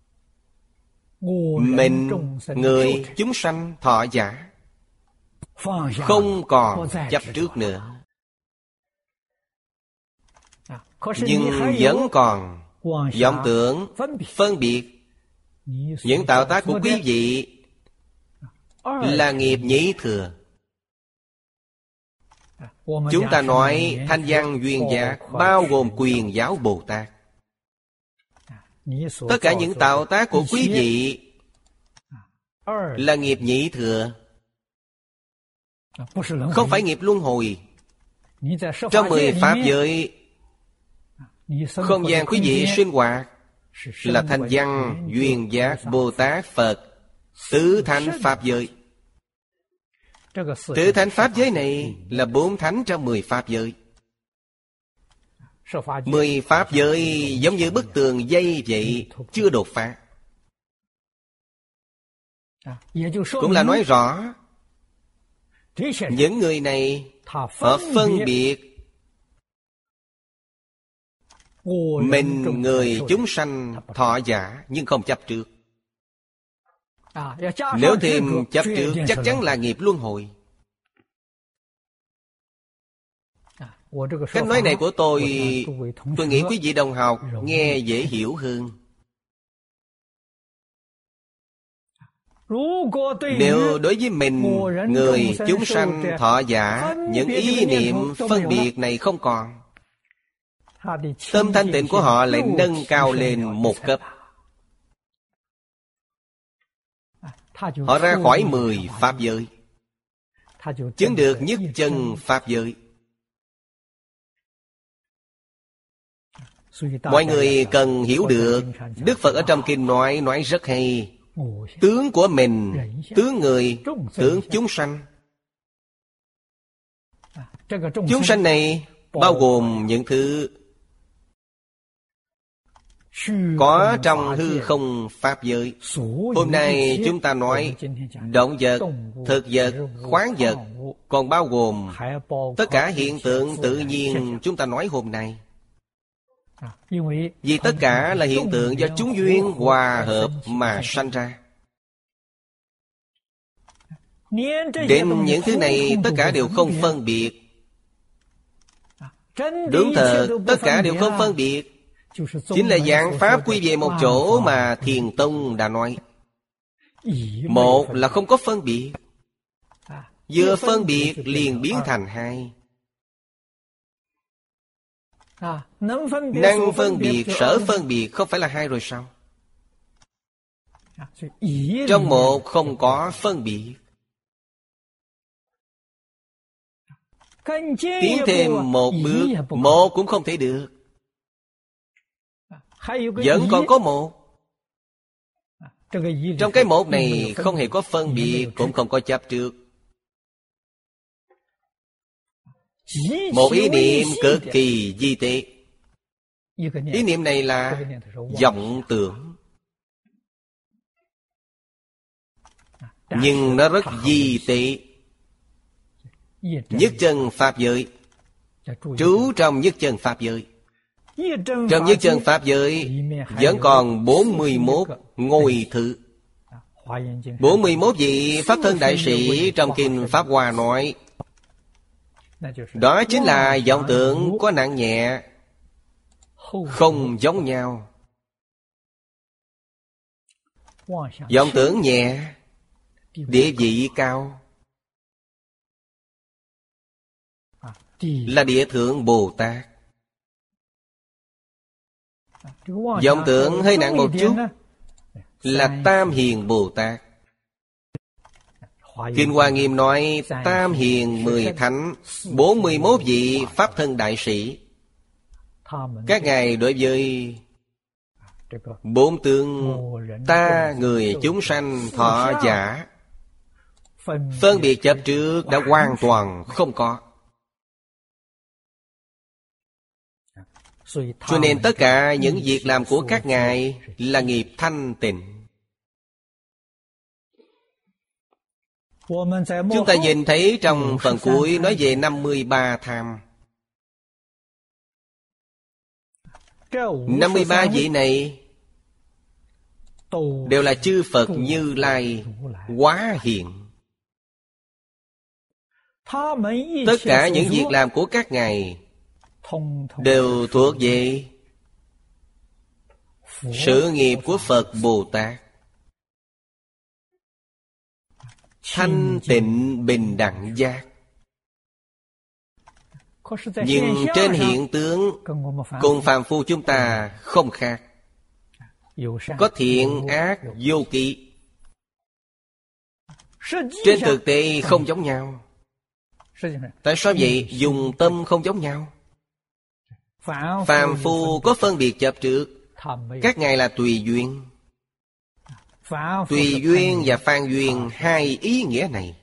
mình, người, chúng sanh, thọ giả, không còn chấp trước nữa. Nhưng vẫn còn vọng tưởng, phân biệt. Những tạo tác của quý vị là nghiệp nhĩ thừa. Chúng ta nói thanh văn duyên giác bao gồm quyền giáo Bồ Tát. Tất cả những tạo tác của quý vị là nghiệp nhĩ thừa, không phải nghiệp luân hồi. Trong mười pháp giới, không gian quý vị sinh hoạt là thanh văn duyên giác Bồ Tát Phật tứ thánh pháp giới. Tứ thánh pháp giới này là bốn thánh trong mười pháp giới. Mười pháp giới giống như bức tường dây vậy, chưa đột phá. Cũng là nói rõ những người này họ phân biệt mình, người, chúng sanh, thọ giả, nhưng không chấp trước. Nếu thêm chấp trước, chắc chắn là nghiệp luân hồi. Cách nói này của tôi, tôi nghĩ quý vị đồng học nghe dễ hiểu hơn. Nếu đối với mình, người, chúng sanh, thọ giả, những ý niệm phân biệt này không còn, tâm thanh tịnh của họ lại nâng cao lên một cấp. Họ ra khỏi mười pháp giới, chứng được nhất chân pháp giới. Mọi người cần hiểu được, Đức Phật ở trong kinh nói, nói rất hay. Tướng của mình, tướng người, tướng chúng sanh. Chúng sanh này bao gồm những thứ có trong hư không pháp giới. Hôm nay chúng ta nói động vật, thực vật, khoáng vật, còn bao gồm tất cả hiện tượng tự nhiên chúng ta nói hôm nay. Vì tất cả là hiện tượng do chúng duyên hòa hợp mà sanh ra. Đến những thứ này tất cả đều không phân biệt. Đúng thật, tất cả đều không phân biệt. Chính là giảng pháp quy về một chỗ mà Thiền Tông đã nói. Một là không có phân biệt, vừa phân biệt liền biến thành hai. Năng phân biệt, sở phân biệt không phải là hai rồi sao? Trong một không có phân biệt. Tiến thêm một bước, một cũng không thể được. Vẫn còn có một. Trong cái một này không hề có phân biệt, cũng không có chấp trước. Một ý niệm cực kỳ di tế. Ý niệm này là vọng tưởng, nhưng nó rất di tế. Nhất chân pháp giới, trú trong nhất chân pháp giới. Trong nhất chân pháp giới vẫn còn bốn mươi mốt ngôi thứ. bốn mươi mốt vị Pháp Thân Đại Sĩ trong Kinh Pháp Hoa nói, đó chính là vọng tưởng có nặng nhẹ, không giống nhau. Vọng tưởng nhẹ, địa vị cao, là Địa Thượng Bồ Tát. Vọng tưởng hơi nặng một chút, là Tam Hiền Bồ Tát. Kinh Hoa Nghiêm nói tam hiền mười thánh, bốn mươi mốt vị pháp thân đại sĩ. Các ngài đối với bốn tướng ta, người, chúng sanh, thọ, giả, phân biệt chấp trước đã hoàn toàn không có. Cho nên tất cả những việc làm của các ngài là nghiệp thanh tịnh. Chúng ta nhìn thấy trong phần cuối nói về năm mươi ba tham. năm mươi ba vị này đều là chư Phật Như Lai hóa hiện. Tất cả những việc làm của các ngài đều thuộc về sự nghiệp của Phật Bồ Tát. Thanh tịnh bình đẳng giác. Nhưng trên hiện tướng cùng phàm phu chúng ta không khác. Có thiện ác vô kỵ. Trên thực tế không giống nhau. Tại sao vậy? Dùng tâm không giống nhau. Phàm phu có phân biệt chấp trước, các ngài là tùy duyên. Tùy duyên và phan duyên hai ý nghĩa này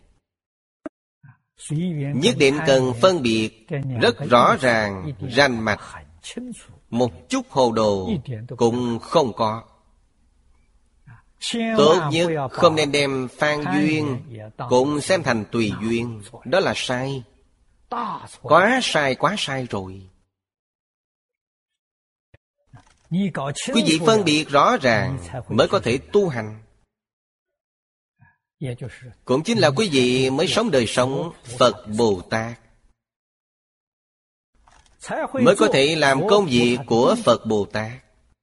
nhất định cần phân biệt rất rõ ràng, rành mạch. Một chút hồ đồ cũng không có. Tốt nhất không nên đem phan duyên cũng xem thành tùy duyên. Đó là sai. Quá sai, quá sai rồi. Quý vị phân biệt rõ ràng mới có thể tu hành. Cũng chính là quý vị mới sống đời sống Phật Bồ Tát, mới có thể làm công việc của Phật Bồ Tát.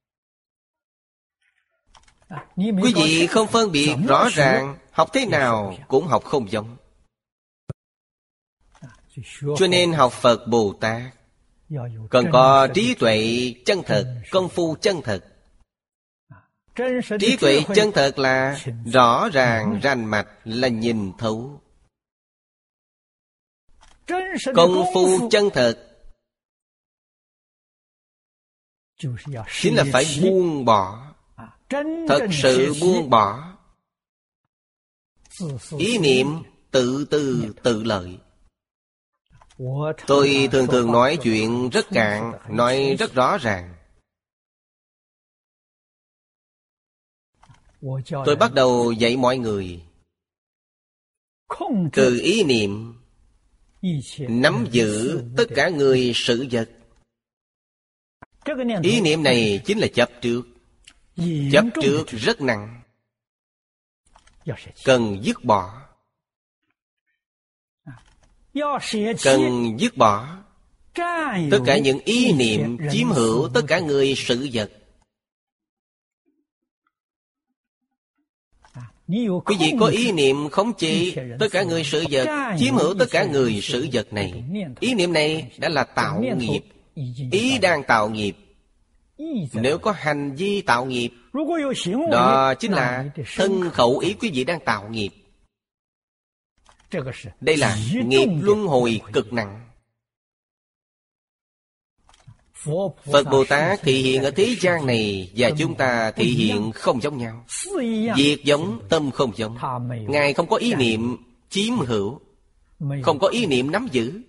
Quý vị không phân biệt rõ ràng, học thế nào cũng học không giống. Cho nên học Phật Bồ Tát cần có trí tuệ chân thật, công phu chân thật. Trí tuệ chân thật là rõ ràng, rành mạch, là nhìn thấu. Công phu chân thật chính là phải buông bỏ. Thật sự buông bỏ ý niệm tự tư tự lợi. Tôi thường thường nói chuyện rất cạn, nói rất rõ ràng. Tôi bắt đầu dạy mọi người từ ý niệm nắm giữ tất cả người sự vật. Ý niệm này chính là chấp trước. Chấp trước rất nặng, cần dứt bỏ. Cần dứt bỏ tất cả những ý niệm chiếm hữu tất cả người sự vật. Quý vị có ý niệm khống chế tất cả người sự vật, chiếm hữu tất cả người sự vật này. Ý niệm này đã là tạo nghiệp. Ý đang tạo nghiệp. Nếu có hành vi tạo nghiệp, đó chính là thân khẩu ý quý vị đang tạo nghiệp. Đây là nghiệp luân hồi cực nặng. Phật Bồ Tát thị hiện ở thế gian này và chúng ta thị hiện không giống nhau. Việc giống, tâm không giống. Ngài không có ý niệm chiếm hữu, không có ý niệm nắm giữ.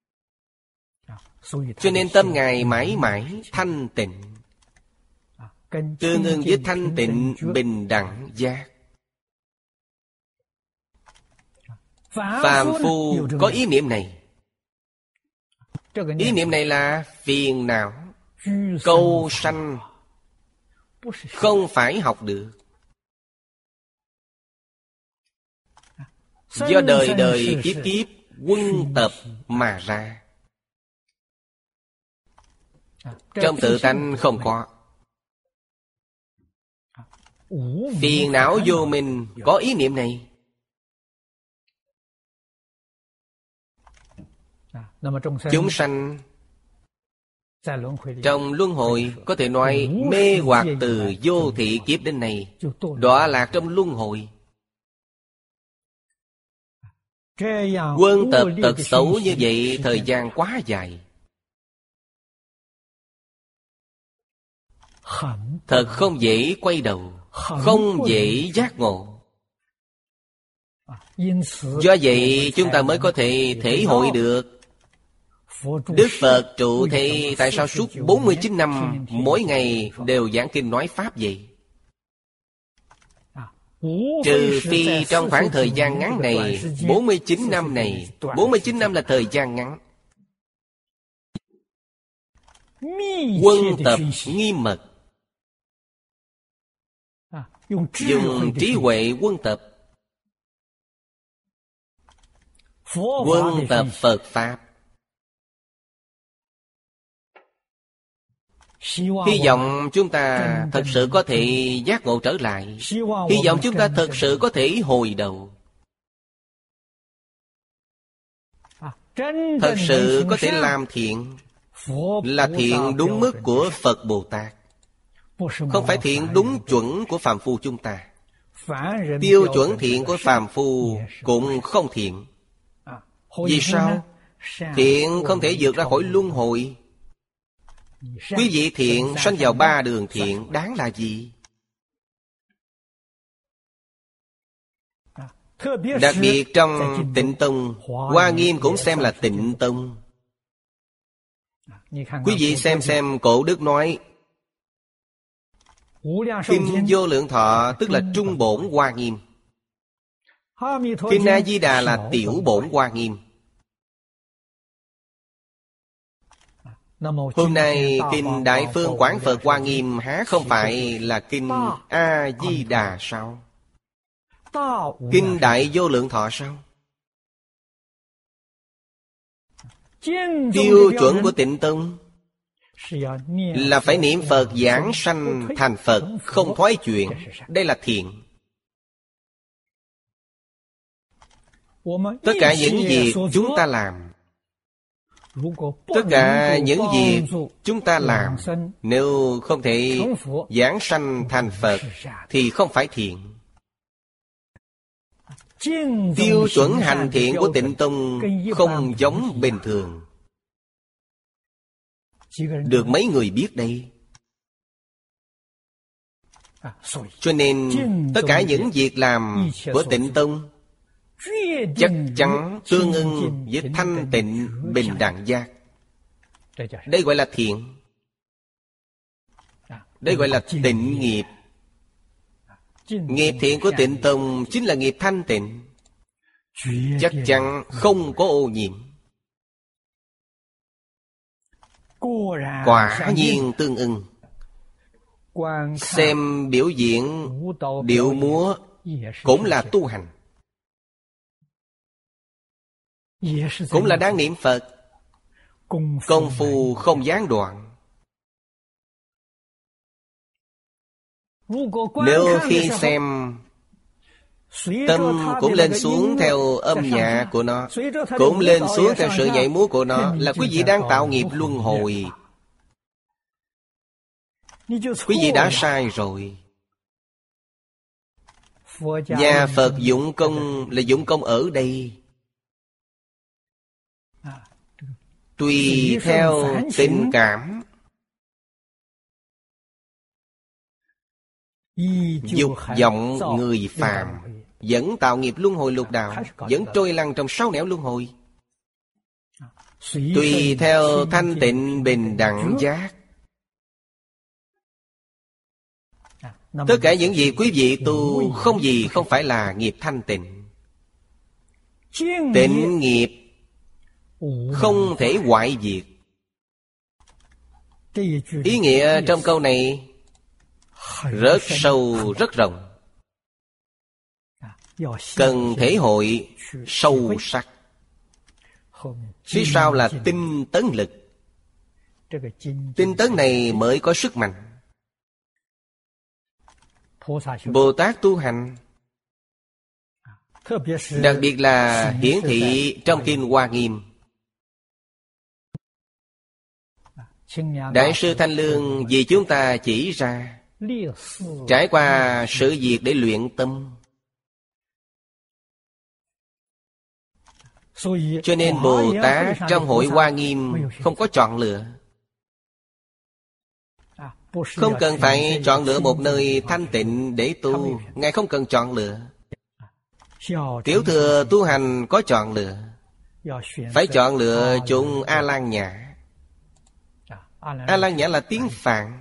Cho nên tâm Ngài mãi mãi thanh tịnh, tương ưng với thanh tịnh bình đẳng giác. Phàm phu có ý niệm này. Ý niệm này là phiền não, câu sanh, không phải học được. Do đời đời kiếp kiếp quân tập mà ra. Trong tự tánh không có. Phiền não vô minh có ý niệm này. Chúng sanh trong luân hồi có thể nói mê hoặc từ vô thị kiếp đến này, đọa lạc trong luân hồi. Quân tập tật xấu như vậy thời gian quá dài, thật không dễ quay đầu, không dễ giác ngộ. Do vậy chúng ta mới có thể thể hội được Đức Phật trụ thế tại sao suốt bốn mươi chín năm mỗi ngày đều giảng kinh nói Pháp vậy? Trừ phi trong khoảng thời gian ngắn này, bốn mươi chín năm này, bốn mươi chín năm là thời gian ngắn. Quân tập nghiêm mật, dùng trí huệ quân tập, quân tập Phật Pháp. Hy vọng chúng ta thật sự có thể giác ngộ trở lại. Hy vọng chúng ta thật sự có thể hồi đầu, thật sự có thể làm thiện, là thiện đúng mức của Phật Bồ Tát, không phải thiện đúng chuẩn của phàm phu chúng ta. Tiêu chuẩn thiện của phàm phu cũng không thiện. Vì sao? Thiện không thể vượt ra khỏi luân hồi. Quý vị thiện sanh vào ba đường thiện đáng là gì? Đặc biệt trong Tịnh Tông, Hoa Nghiêm cũng xem là Tịnh Tông. Quý vị xem xem Cổ Đức nói Kinh Vô Lượng Thọ tức là trung bổn Hoa Nghiêm, Kinh A Di Đà là tiểu bổn Hoa Nghiêm. Hôm nay Kinh Đại Phương Quảng Phật Hoa Nghiêm há không phải là Kinh A Di Đà sao? Kinh Đại Vô Lượng Thọ sao? Tiêu chuẩn của Tịnh Tông là phải niệm Phật giảng sanh thành Phật, không thoái chuyển. Đây là thiện. Tất cả những việc chúng ta làm, tất cả những việc chúng ta làm, nếu không thể giảng sanh thành Phật thì không phải thiện. Tiêu chuẩn hành thiện của Tịnh Tông không giống bình thường. Được mấy người biết đây? Cho nên tất cả những việc làm của Tịnh Tông chắc chắn tương ưng với thanh tịnh bình đẳng giác. Đây gọi là thiện. Đây gọi là tịnh nghiệp. Nghiệp thiện của Tịnh Tông chính là nghiệp thanh tịnh, chắc chắn không có ô nhiễm. Quả nhiên tương ưng. Xem biểu diễn điệu múa cũng là tu hành, cũng là đang niệm Phật. Công phu không gián đoạn. Nếu khi xem tâm cũng lên xuống theo âm nhạc của nó, cũng lên xuống theo sự nhảy múa của nó, là quý vị đang tạo nghiệp luân hồi. Quý vị đã sai rồi. Nhà Phật dụng công là dụng công ở đây, tùy theo tình cảm, dục vọng người phàm, vẫn tạo nghiệp luân hồi lục đạo, vẫn trôi lăn trong sáu nẻo luân hồi. Tùy theo thanh tịnh bình đẳng giác. Tất cả những gì quý vị tu không gì không phải là nghiệp thanh tịnh. Tịnh nghiệp không thể hoại diệt. Ý nghĩa trong câu này rất sâu, rất rộng, cần thể hội sâu sắc. Phía sau là tinh tấn lực. Tinh tấn này mới có sức mạnh. Bồ Tát tu hành, đặc biệt là hiển thị trong Kinh Hoa Nghiêm. Đại sư Thanh Lương vì chúng ta chỉ ra, trải qua sự việc để luyện tâm. Cho nên Bồ Tát trong hội Hoa Nghiêm không có chọn lựa. Không cần phải chọn lựa một nơi thanh tịnh để tu. Ngài không cần chọn lựa. Tiểu thừa tu hành có chọn lựa. Phải chọn lựa chúng A-lan nhã. A-lan nhã là tiếng Phạn.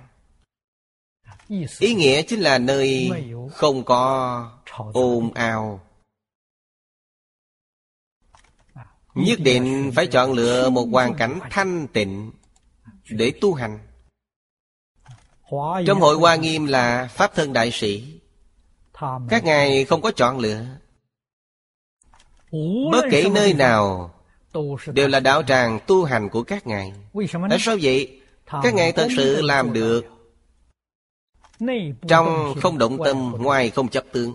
Ý nghĩa chính là nơi không có ồn ào. Nhất định phải chọn lựa một hoàn cảnh thanh tịnh để tu hành. Trong hội Hoa Nghiêm là Pháp Thân Đại Sĩ. Các ngài không có chọn lựa. Bất kể nơi nào đều là đạo tràng tu hành của các ngài. Tại sao vậy? Các ngài thật sự làm được trong không động tâm, ngoài không chấp tướng.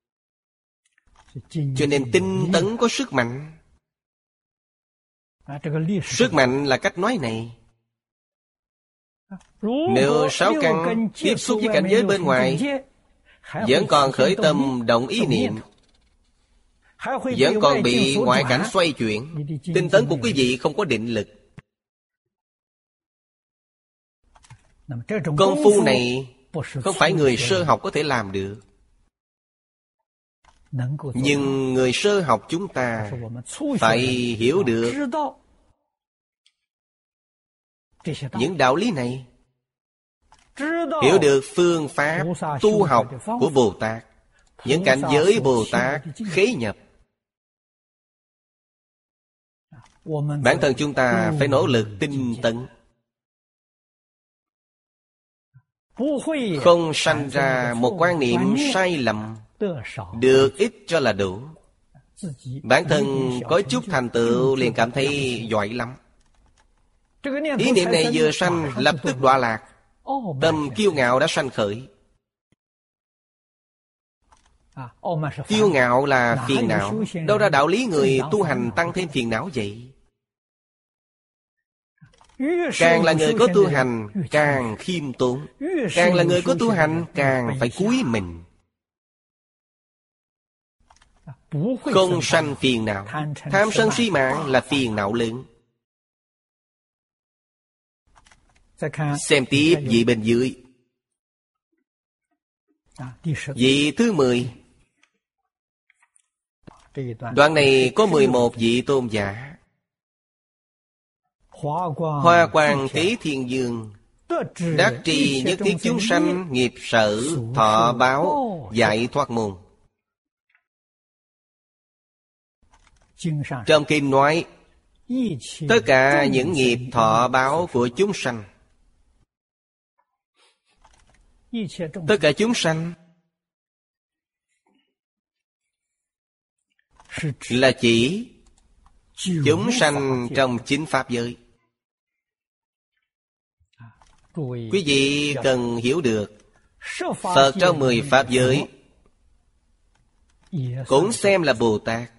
Cho nên tinh tấn có sức mạnh. Sức mạnh là cách nói này. Nếu sáu căn tiếp xúc với cảnh giới bên ngoài, vẫn còn khởi tâm động ý niệm, vẫn còn bị ngoại cảnh xoay chuyển, tinh tấn của quý vị không có định lực. Công phu này không phải người sơ học có thể làm được. Nhưng người sơ học chúng ta phải hiểu được những đạo lý này, hiểu được phương pháp tu học của Bồ Tát, những cảnh giới Bồ Tát khế nhập. Bản thân chúng ta phải nỗ lực tinh tấn, không sanh ra một quan niệm sai lầm, được ít cho là đủ. Bản thân có chút thành tựu liền cảm thấy giỏi lắm. Ý niệm này vừa sanh lập tức đọa lạc. Tâm kiêu ngạo đã sanh khởi. Kiêu ngạo là phiền não. Đâu ra đạo lý người tu hành tăng thêm phiền não vậy? Càng là người có tu hành càng khiêm tốn, càng là người có tu hành càng phải cúi mình, không sanh phiền não. Tham sân si mạng là phiền não lớn. Xem tiếp vị bên dưới. Vị thứ mười. Đoạn này có mười một vị tôn giả. Hoa Quang Thế Thiên Dương, đắc trì nhất thiết chúng sanh, nghiệp sở thọ báo, giải thoát môn. Trong kinh nói tất cả những nghiệp thọ báo của chúng sanh, tất cả chúng sanh là chỉ chúng sanh trong chín pháp giới. Quý vị cần hiểu được Phật trong mười pháp giới cũng xem là Bồ Tát.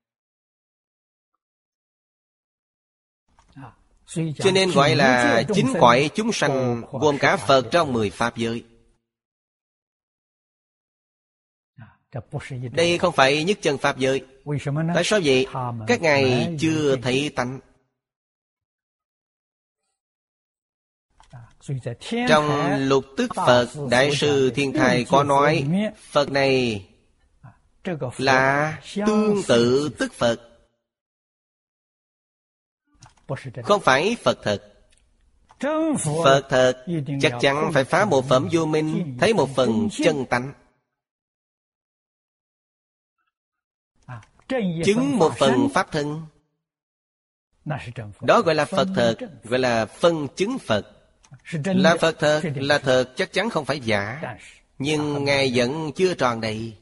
Cho nên gọi là chín cõi chúng sanh, gồm cả Phật trong mười pháp giới. Đây không phải nhất chân pháp giới. Tại sao vậy? Các ngài chưa thấy tánh. Trong Lục Tức Phật, Đại sư Thiên Thai có nói Phật này là tương tự tức Phật, không phải Phật thật. Phật thật chắc chắn phải phá một phẩm vô minh, thấy một phần chân tánh, chứng một phần pháp thân. Đó gọi là Phật thật, gọi là phân chứng Phật. Là Phật thật, là thật, chắc chắn không phải giả. Nhưng Ngài vẫn chưa tròn đầy.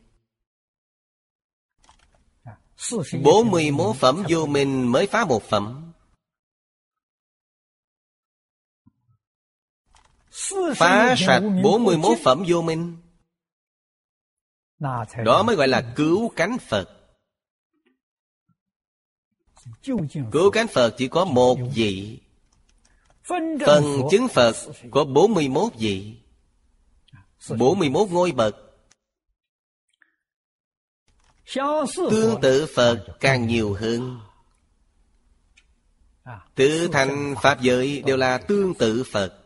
Bốn mươi mốt phẩm vô minh mới phá một phẩm. Phá sạch bốn mươi mốt phẩm vô minh, đó mới gọi là cứu cánh Phật. Cứu cánh Phật chỉ có một vị, phần chứng Phật có bốn mươi mốt vị, bốn mươi mốt ngôi bậc. Tương tự Phật càng nhiều hơn. Tứ thành Pháp giới đều là tương tự Phật.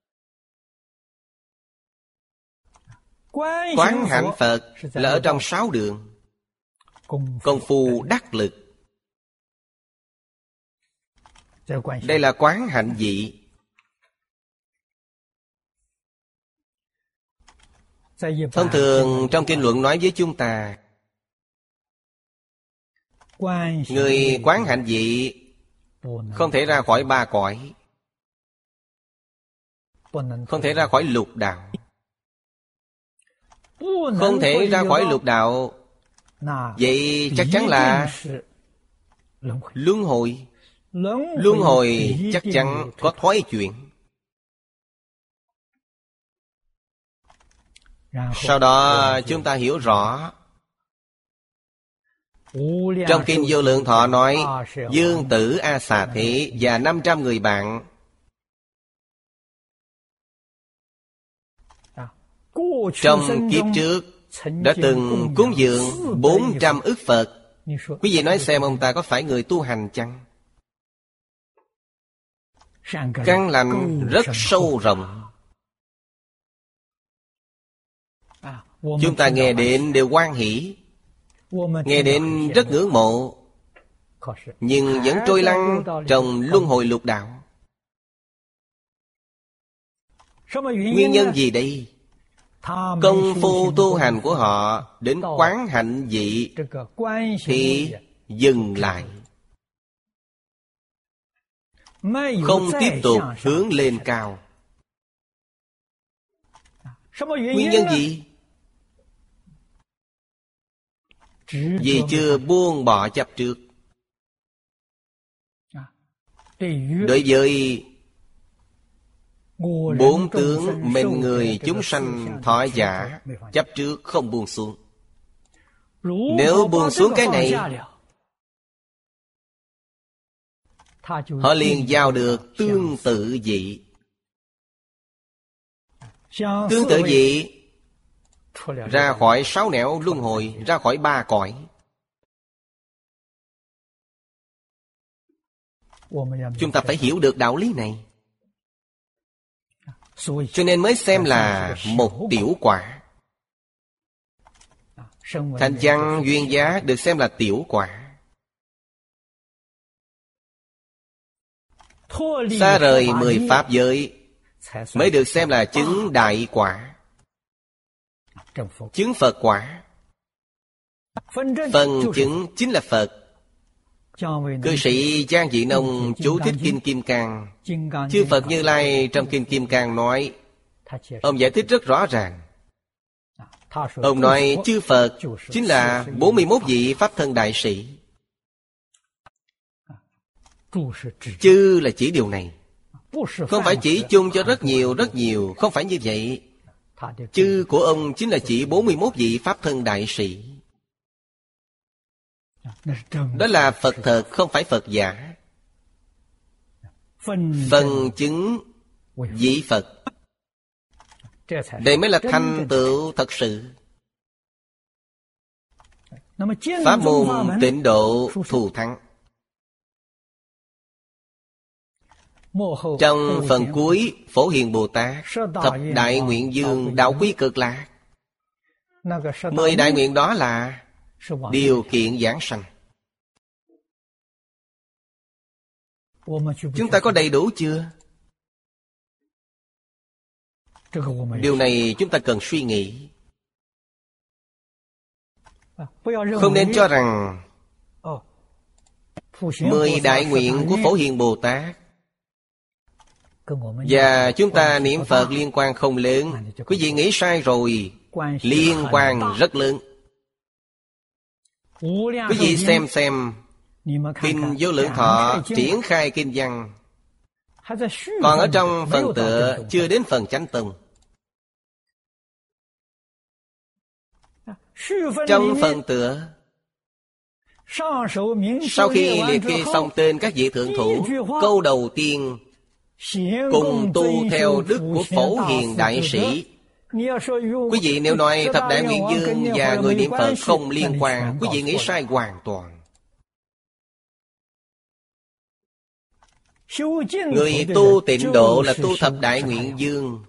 Quán hạnh Phật là ở trong sáu đường. Công phu đắc lực. Đây là quán hạnh vị. Thông thường trong kinh luận nói với chúng ta, người quán hạnh vị không thể ra khỏi ba cõi, không thể ra khỏi lục đạo. Không thể ra khỏi lục đạo, vậy chắc chắn là luân hồi. Luân hồi chắc chắn có thoái chuyển. Sau đó chúng ta hiểu rõ. Trong kinh Vô Lượng Thọ nói, Dương Tử A Xà Thế và năm trăm người bạn trong kiếp trước đã từng cúng dường bốn trăm ức Phật. Quý vị nói xem ông ta có phải người tu hành chăng? Căn lành rất sâu rộng. Chúng ta nghe đến đều hoan hỷ, nghe đến rất ngưỡng mộ, nhưng vẫn trôi lăn trong luân hồi lục đạo. Nguyên nhân gì đây? Công phu tu hành của họ đến quán hạnh vị thì dừng lại, không tiếp tục hướng lên cao. Nguyên nhân gì? Vì chưa buông bỏ chấp trước. Đối với bốn tướng mệnh người chúng sanh thọ giả, chấp trước không buông xuống. Nếu buông xuống cái này, họ liền vào được tương tự vị. Tương tự vị ra khỏi sáu nẻo luân hồi, ra khỏi ba cõi. Chúng ta phải hiểu được đạo lý này, cho nên mới xem là một tiểu quả. Thành văn duyên giá được xem là tiểu quả. Xa rời mười pháp giới mới được xem là chứng đại quả, chứng Phật quả. Phần chứng chính là Phật. Cư sĩ Giang Dị Nông chú thích Kinh Kim Cang. Chư Phật Như Lai trong Kinh Kim Cang nói, ông giải thích rất rõ ràng. Ông nói chư Phật chính là bốn mươi mốt vị Pháp thân đại sĩ. Chư là chỉ điều này, không phải chỉ chung cho rất nhiều rất nhiều. Không phải như vậy. Chư của ông chính là chỉ bốn mươi mốt vị Pháp thân đại sĩ. Đó là Phật thật, không phải Phật giả. Phần chứng vị Phật, đây mới là thành tựu thật sự. Pháp môn tịnh độ thù thắng. Trong phần cuối Phổ Hiền Bồ Tát Thập Đại Nguyện Dương Đạo Quy Cực Lạc, mười đại nguyện đó là điều kiện giảng sanh. Chúng ta có đầy đủ chưa? Điều này chúng ta cần suy nghĩ. Không nên cho rằng mười đại nguyện của Phổ Hiền Bồ Tát và chúng ta niệm Phật liên quan không lớn. Quý vị nghĩ sai rồi. Liên quan rất lớn. Quý vị xem xem Kinh Vô Lượng Thọ triển khai kinh văn, còn ở trong phần tựa chưa đến phần chánh tông. Trong phần tựa, sau khi liệt kê xong tên các vị thượng thủ, câu đầu tiên cùng tu theo đức của Phổ Hiền đại sĩ. Quý vị nếu nói Thập Đại Nguyện Dương và người niệm Phật không liên quan, quý vị nghĩ sai hoàn toàn. Người tu tịnh độ là tu thập đại nguyện dương.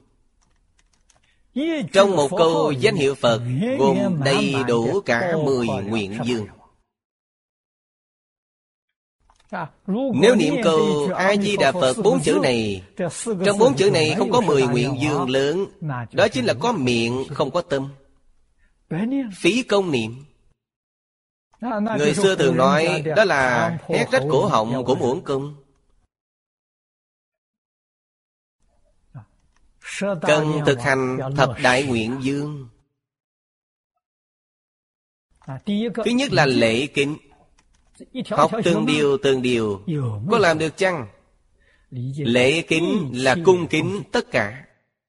Trong một câu danh hiệu Phật gồm đầy đủ cả mười nguyện dương. Nếu niệm câu A-di-đà Phật bốn chữ này, trong bốn chữ này không có mười nguyện dương lớn, đó chính là có miệng không có tâm, phí công niệm. Người xưa thường nói đó là hét rách cổ họng cũng uổng công. Cần thực hành thập đại nguyện dương. Thứ nhất là lễ kính. Học từng điều từng điều, có làm được chăng? Lễ kính là cung kính tất cả.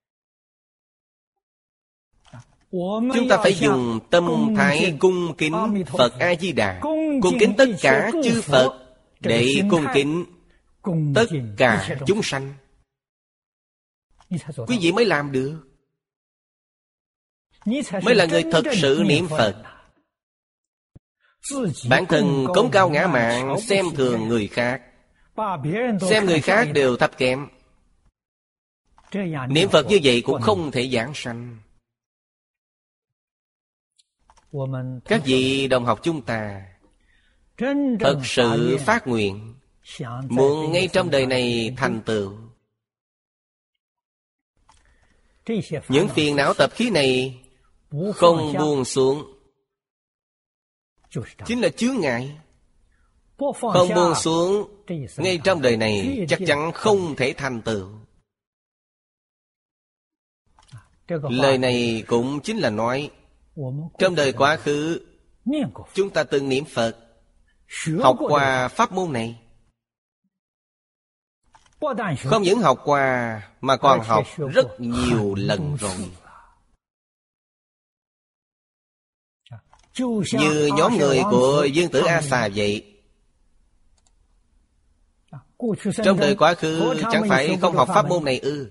Chúng ta phải dùng tâm thái cung kính Phật A-di-đà, cung kính tất cả chư Phật, để cung kính tất cả chúng sanh. Quý vị mới làm được, mới là người thật sự niệm Phật. Bản thân cống cao ngã mạn, xem thường người khác, xem người khác đều thấp kém. Niệm Phật như vậy cũng không thể giảng sanh. Các vị đồng học chúng ta thật sự phát nguyện, muốn ngay trong đời này thành tựu. Những phiền não tập khí này không buông xuống chính là chướng ngại. Không buông xuống, ngay trong đời này chắc chắn không thể thành tựu. Lời này cũng chính là nói trong đời quá khứ chúng ta từng niệm Phật, học qua pháp môn này. Không những học qua mà còn học rất nhiều lần rồi. Như nhóm người của Dương Tử A Xà vậy. Trong đời quá khứ chẳng phải không học pháp môn này ư?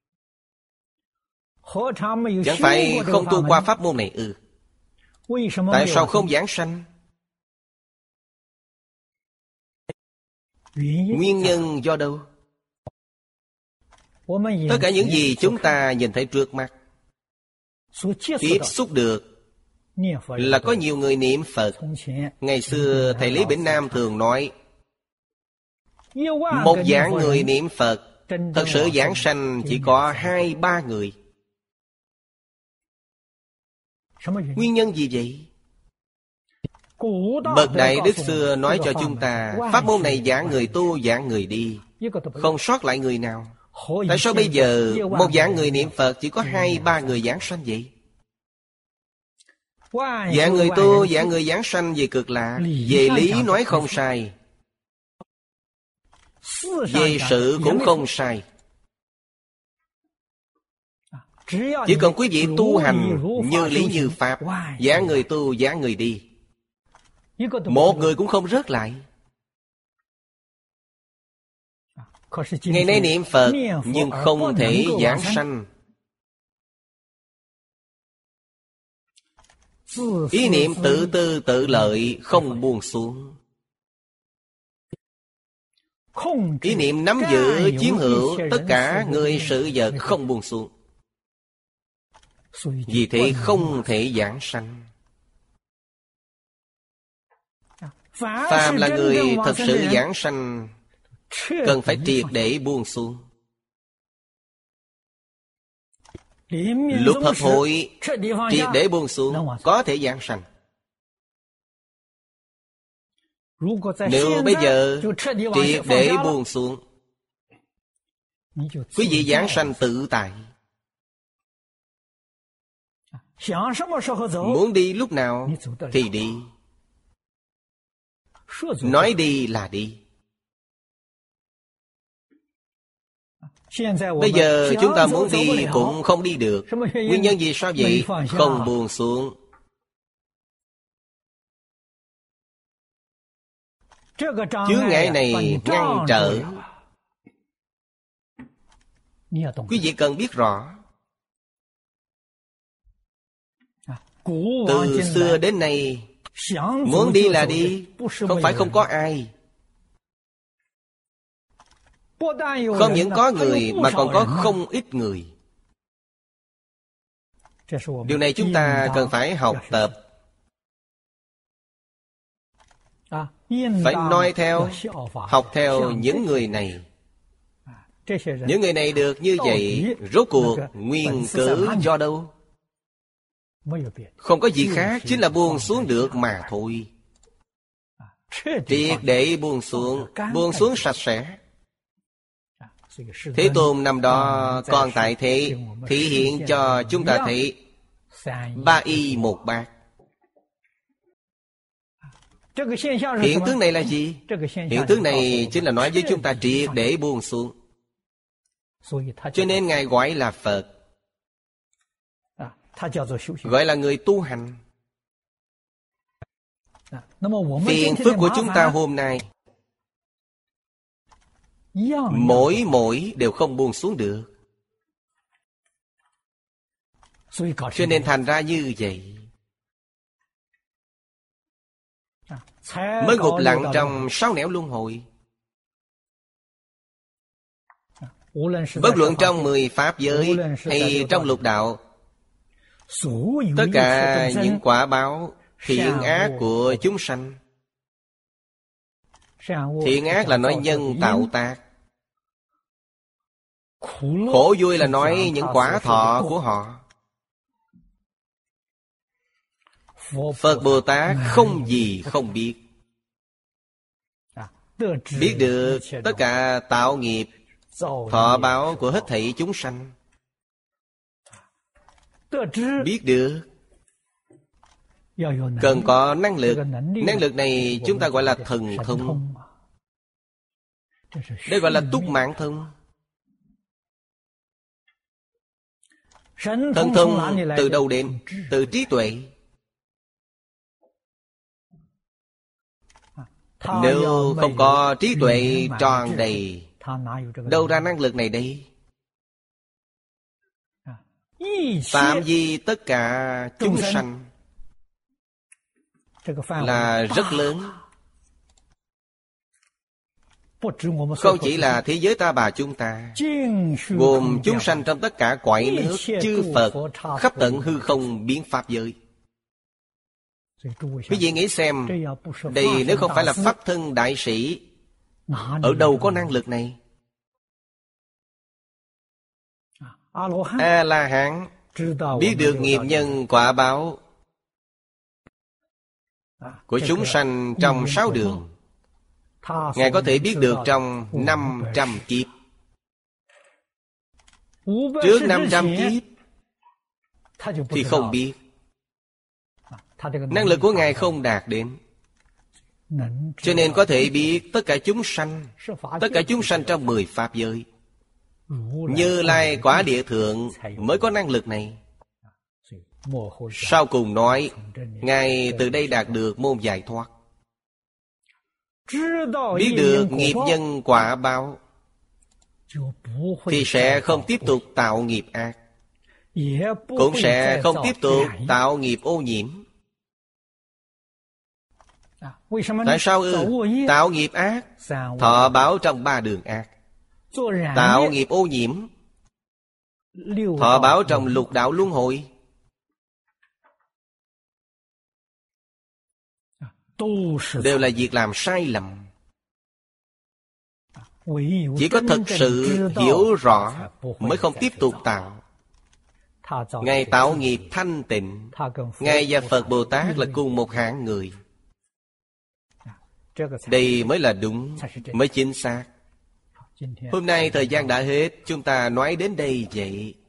Chẳng phải không tu qua pháp môn này ư? Tại sao không giảng sanh? Nguyên nhân do đâu? Tất cả những gì chúng ta nhìn thấy trước mắt, tiếp xúc được, là có nhiều người niệm Phật. Ngày xưa thầy Lý Bỉnh Nam thường nói, một vạn người niệm Phật, thật sự giảng sanh chỉ có hai ba người. Nguyên nhân gì vậy? Bậc Đại Đức xưa nói cho chúng ta, pháp môn này giảng người tu, giảng người đi, không sót lại người nào. Tại sao bây giờ một vạn người niệm Phật chỉ có hai ba người giảng sanh vậy? Dạng người tu, dạng người giảng sanh về cực lạ. Về lý nói không sai, về sự cũng không sai. Chỉ cần quý vị tu hành như lý như pháp, giảng người tu, giảng người đi, một người cũng không rớt lại. Ngày nay niệm Phật nhưng không thể giảng sanh. Ý niệm tự tư tự lợi không buông xuống. Ý niệm nắm giữ chiếm hữu tất cả người sự vật không buông xuống. Vì thế không thể giảng sanh. Phàm là người thật sự giảng sanh, cần phải triệt để buông xuống. Lúc hợp hội triệt để buông xuống, có thể giảng sanh. Nếu bây giờ triệt để buông xuống, quý vị giảng sanh tự tại. Muốn đi lúc nào thì đi, nói đi là đi. Bây giờ chúng ta muốn đi cũng không đi được. Nguyên nhân gì sao vậy? Không buông xuống. Chướng ngại này ngăn trở. Quý vị cần biết rõ, từ xưa đến nay, muốn đi là đi, không phải không có ai. Không những có người mà còn có không ít người. Điều này chúng ta cần phải học tập, phải noi theo, học theo những người này. Những người này được như vậy, rốt cuộc nguyên cớ do đâu? Không có gì khác, chính là buông xuống được mà thôi. Triệt để buông xuống, buông xuống sạch sẽ. Thế Tôn năm đó còn tại thế, thể hiện cho chúng ta thấy ba y một bát. Hiện tướng này là gì? Hiện tướng này chính là nói với chúng ta triệt để buông xuống. Cho nên Ngài gọi là Phật, gọi là người tu hành. Phiền phức của chúng ta hôm nay, mỗi mỗi đều không buông xuống được. Cho nên thành ra như vậy, mới ngục lặng trong sáu nẻo luân hồi. Bất luận trong mười pháp giới hay trong lục đạo, tất cả những quả báo thiện ác của chúng sanh. Thiện ác là nói nhân tạo tác, khổ vui là nói những quả thọ của họ. Phật Bồ Tát không gì không biết. Biết được tất cả tạo nghiệp, thọ báo của hết thảy chúng sanh. Biết được, cần có năng lực. Năng lực này chúng ta gọi là thần thông. Đây gọi là túc mạng thông. Thần thông từ đâu đến? Từ trí tuệ. Nếu không có trí tuệ tròn đầy, đâu ra năng lực này đây? Phạm vi tất cả chúng sanh là rất lớn. Không chỉ là thế giới ta bà chúng ta, gồm chúng sanh trong tất cả cõi nước, chư Phật khắp tận hư không biến pháp giới. Quý vị nghĩ xem, đây nếu không phải là pháp thân đại sĩ, ở đâu có năng lực này? A-la-hán biết được nghiệp nhân quả báo của chúng sanh trong sáu đường. Ngài có thể biết được trong năm trăm kiếp. Trước năm trăm kiếp thì không biết. Năng lực của Ngài không đạt đến. Cho nên có thể biết tất cả chúng sanh, tất cả chúng sanh trong mười pháp giới. Như Lai Quả Địa Thượng mới có năng lực này. Sau cùng nói, Ngài từ đây đạt được môn giải thoát. Biết được nghiệp nhân quả báo thì sẽ không tiếp tục tạo nghiệp ác, cũng sẽ không tiếp tục tạo nghiệp ô nhiễm. Tại sao ư? Tạo nghiệp ác, thọ báo trong ba đường ác. Tạo nghiệp ô nhiễm, thọ báo trong lục đạo luân hồi. Đều là việc làm sai lầm. Chỉ có thật sự hiểu rõ mới không tiếp tục tạo. Ngài tạo nghiệp thanh tịnh, Ngài và Phật Bồ Tát là cùng một hạng người. Đây mới là đúng, mới chính xác. Hôm nay thời gian đã hết, chúng ta nói đến đây vậy.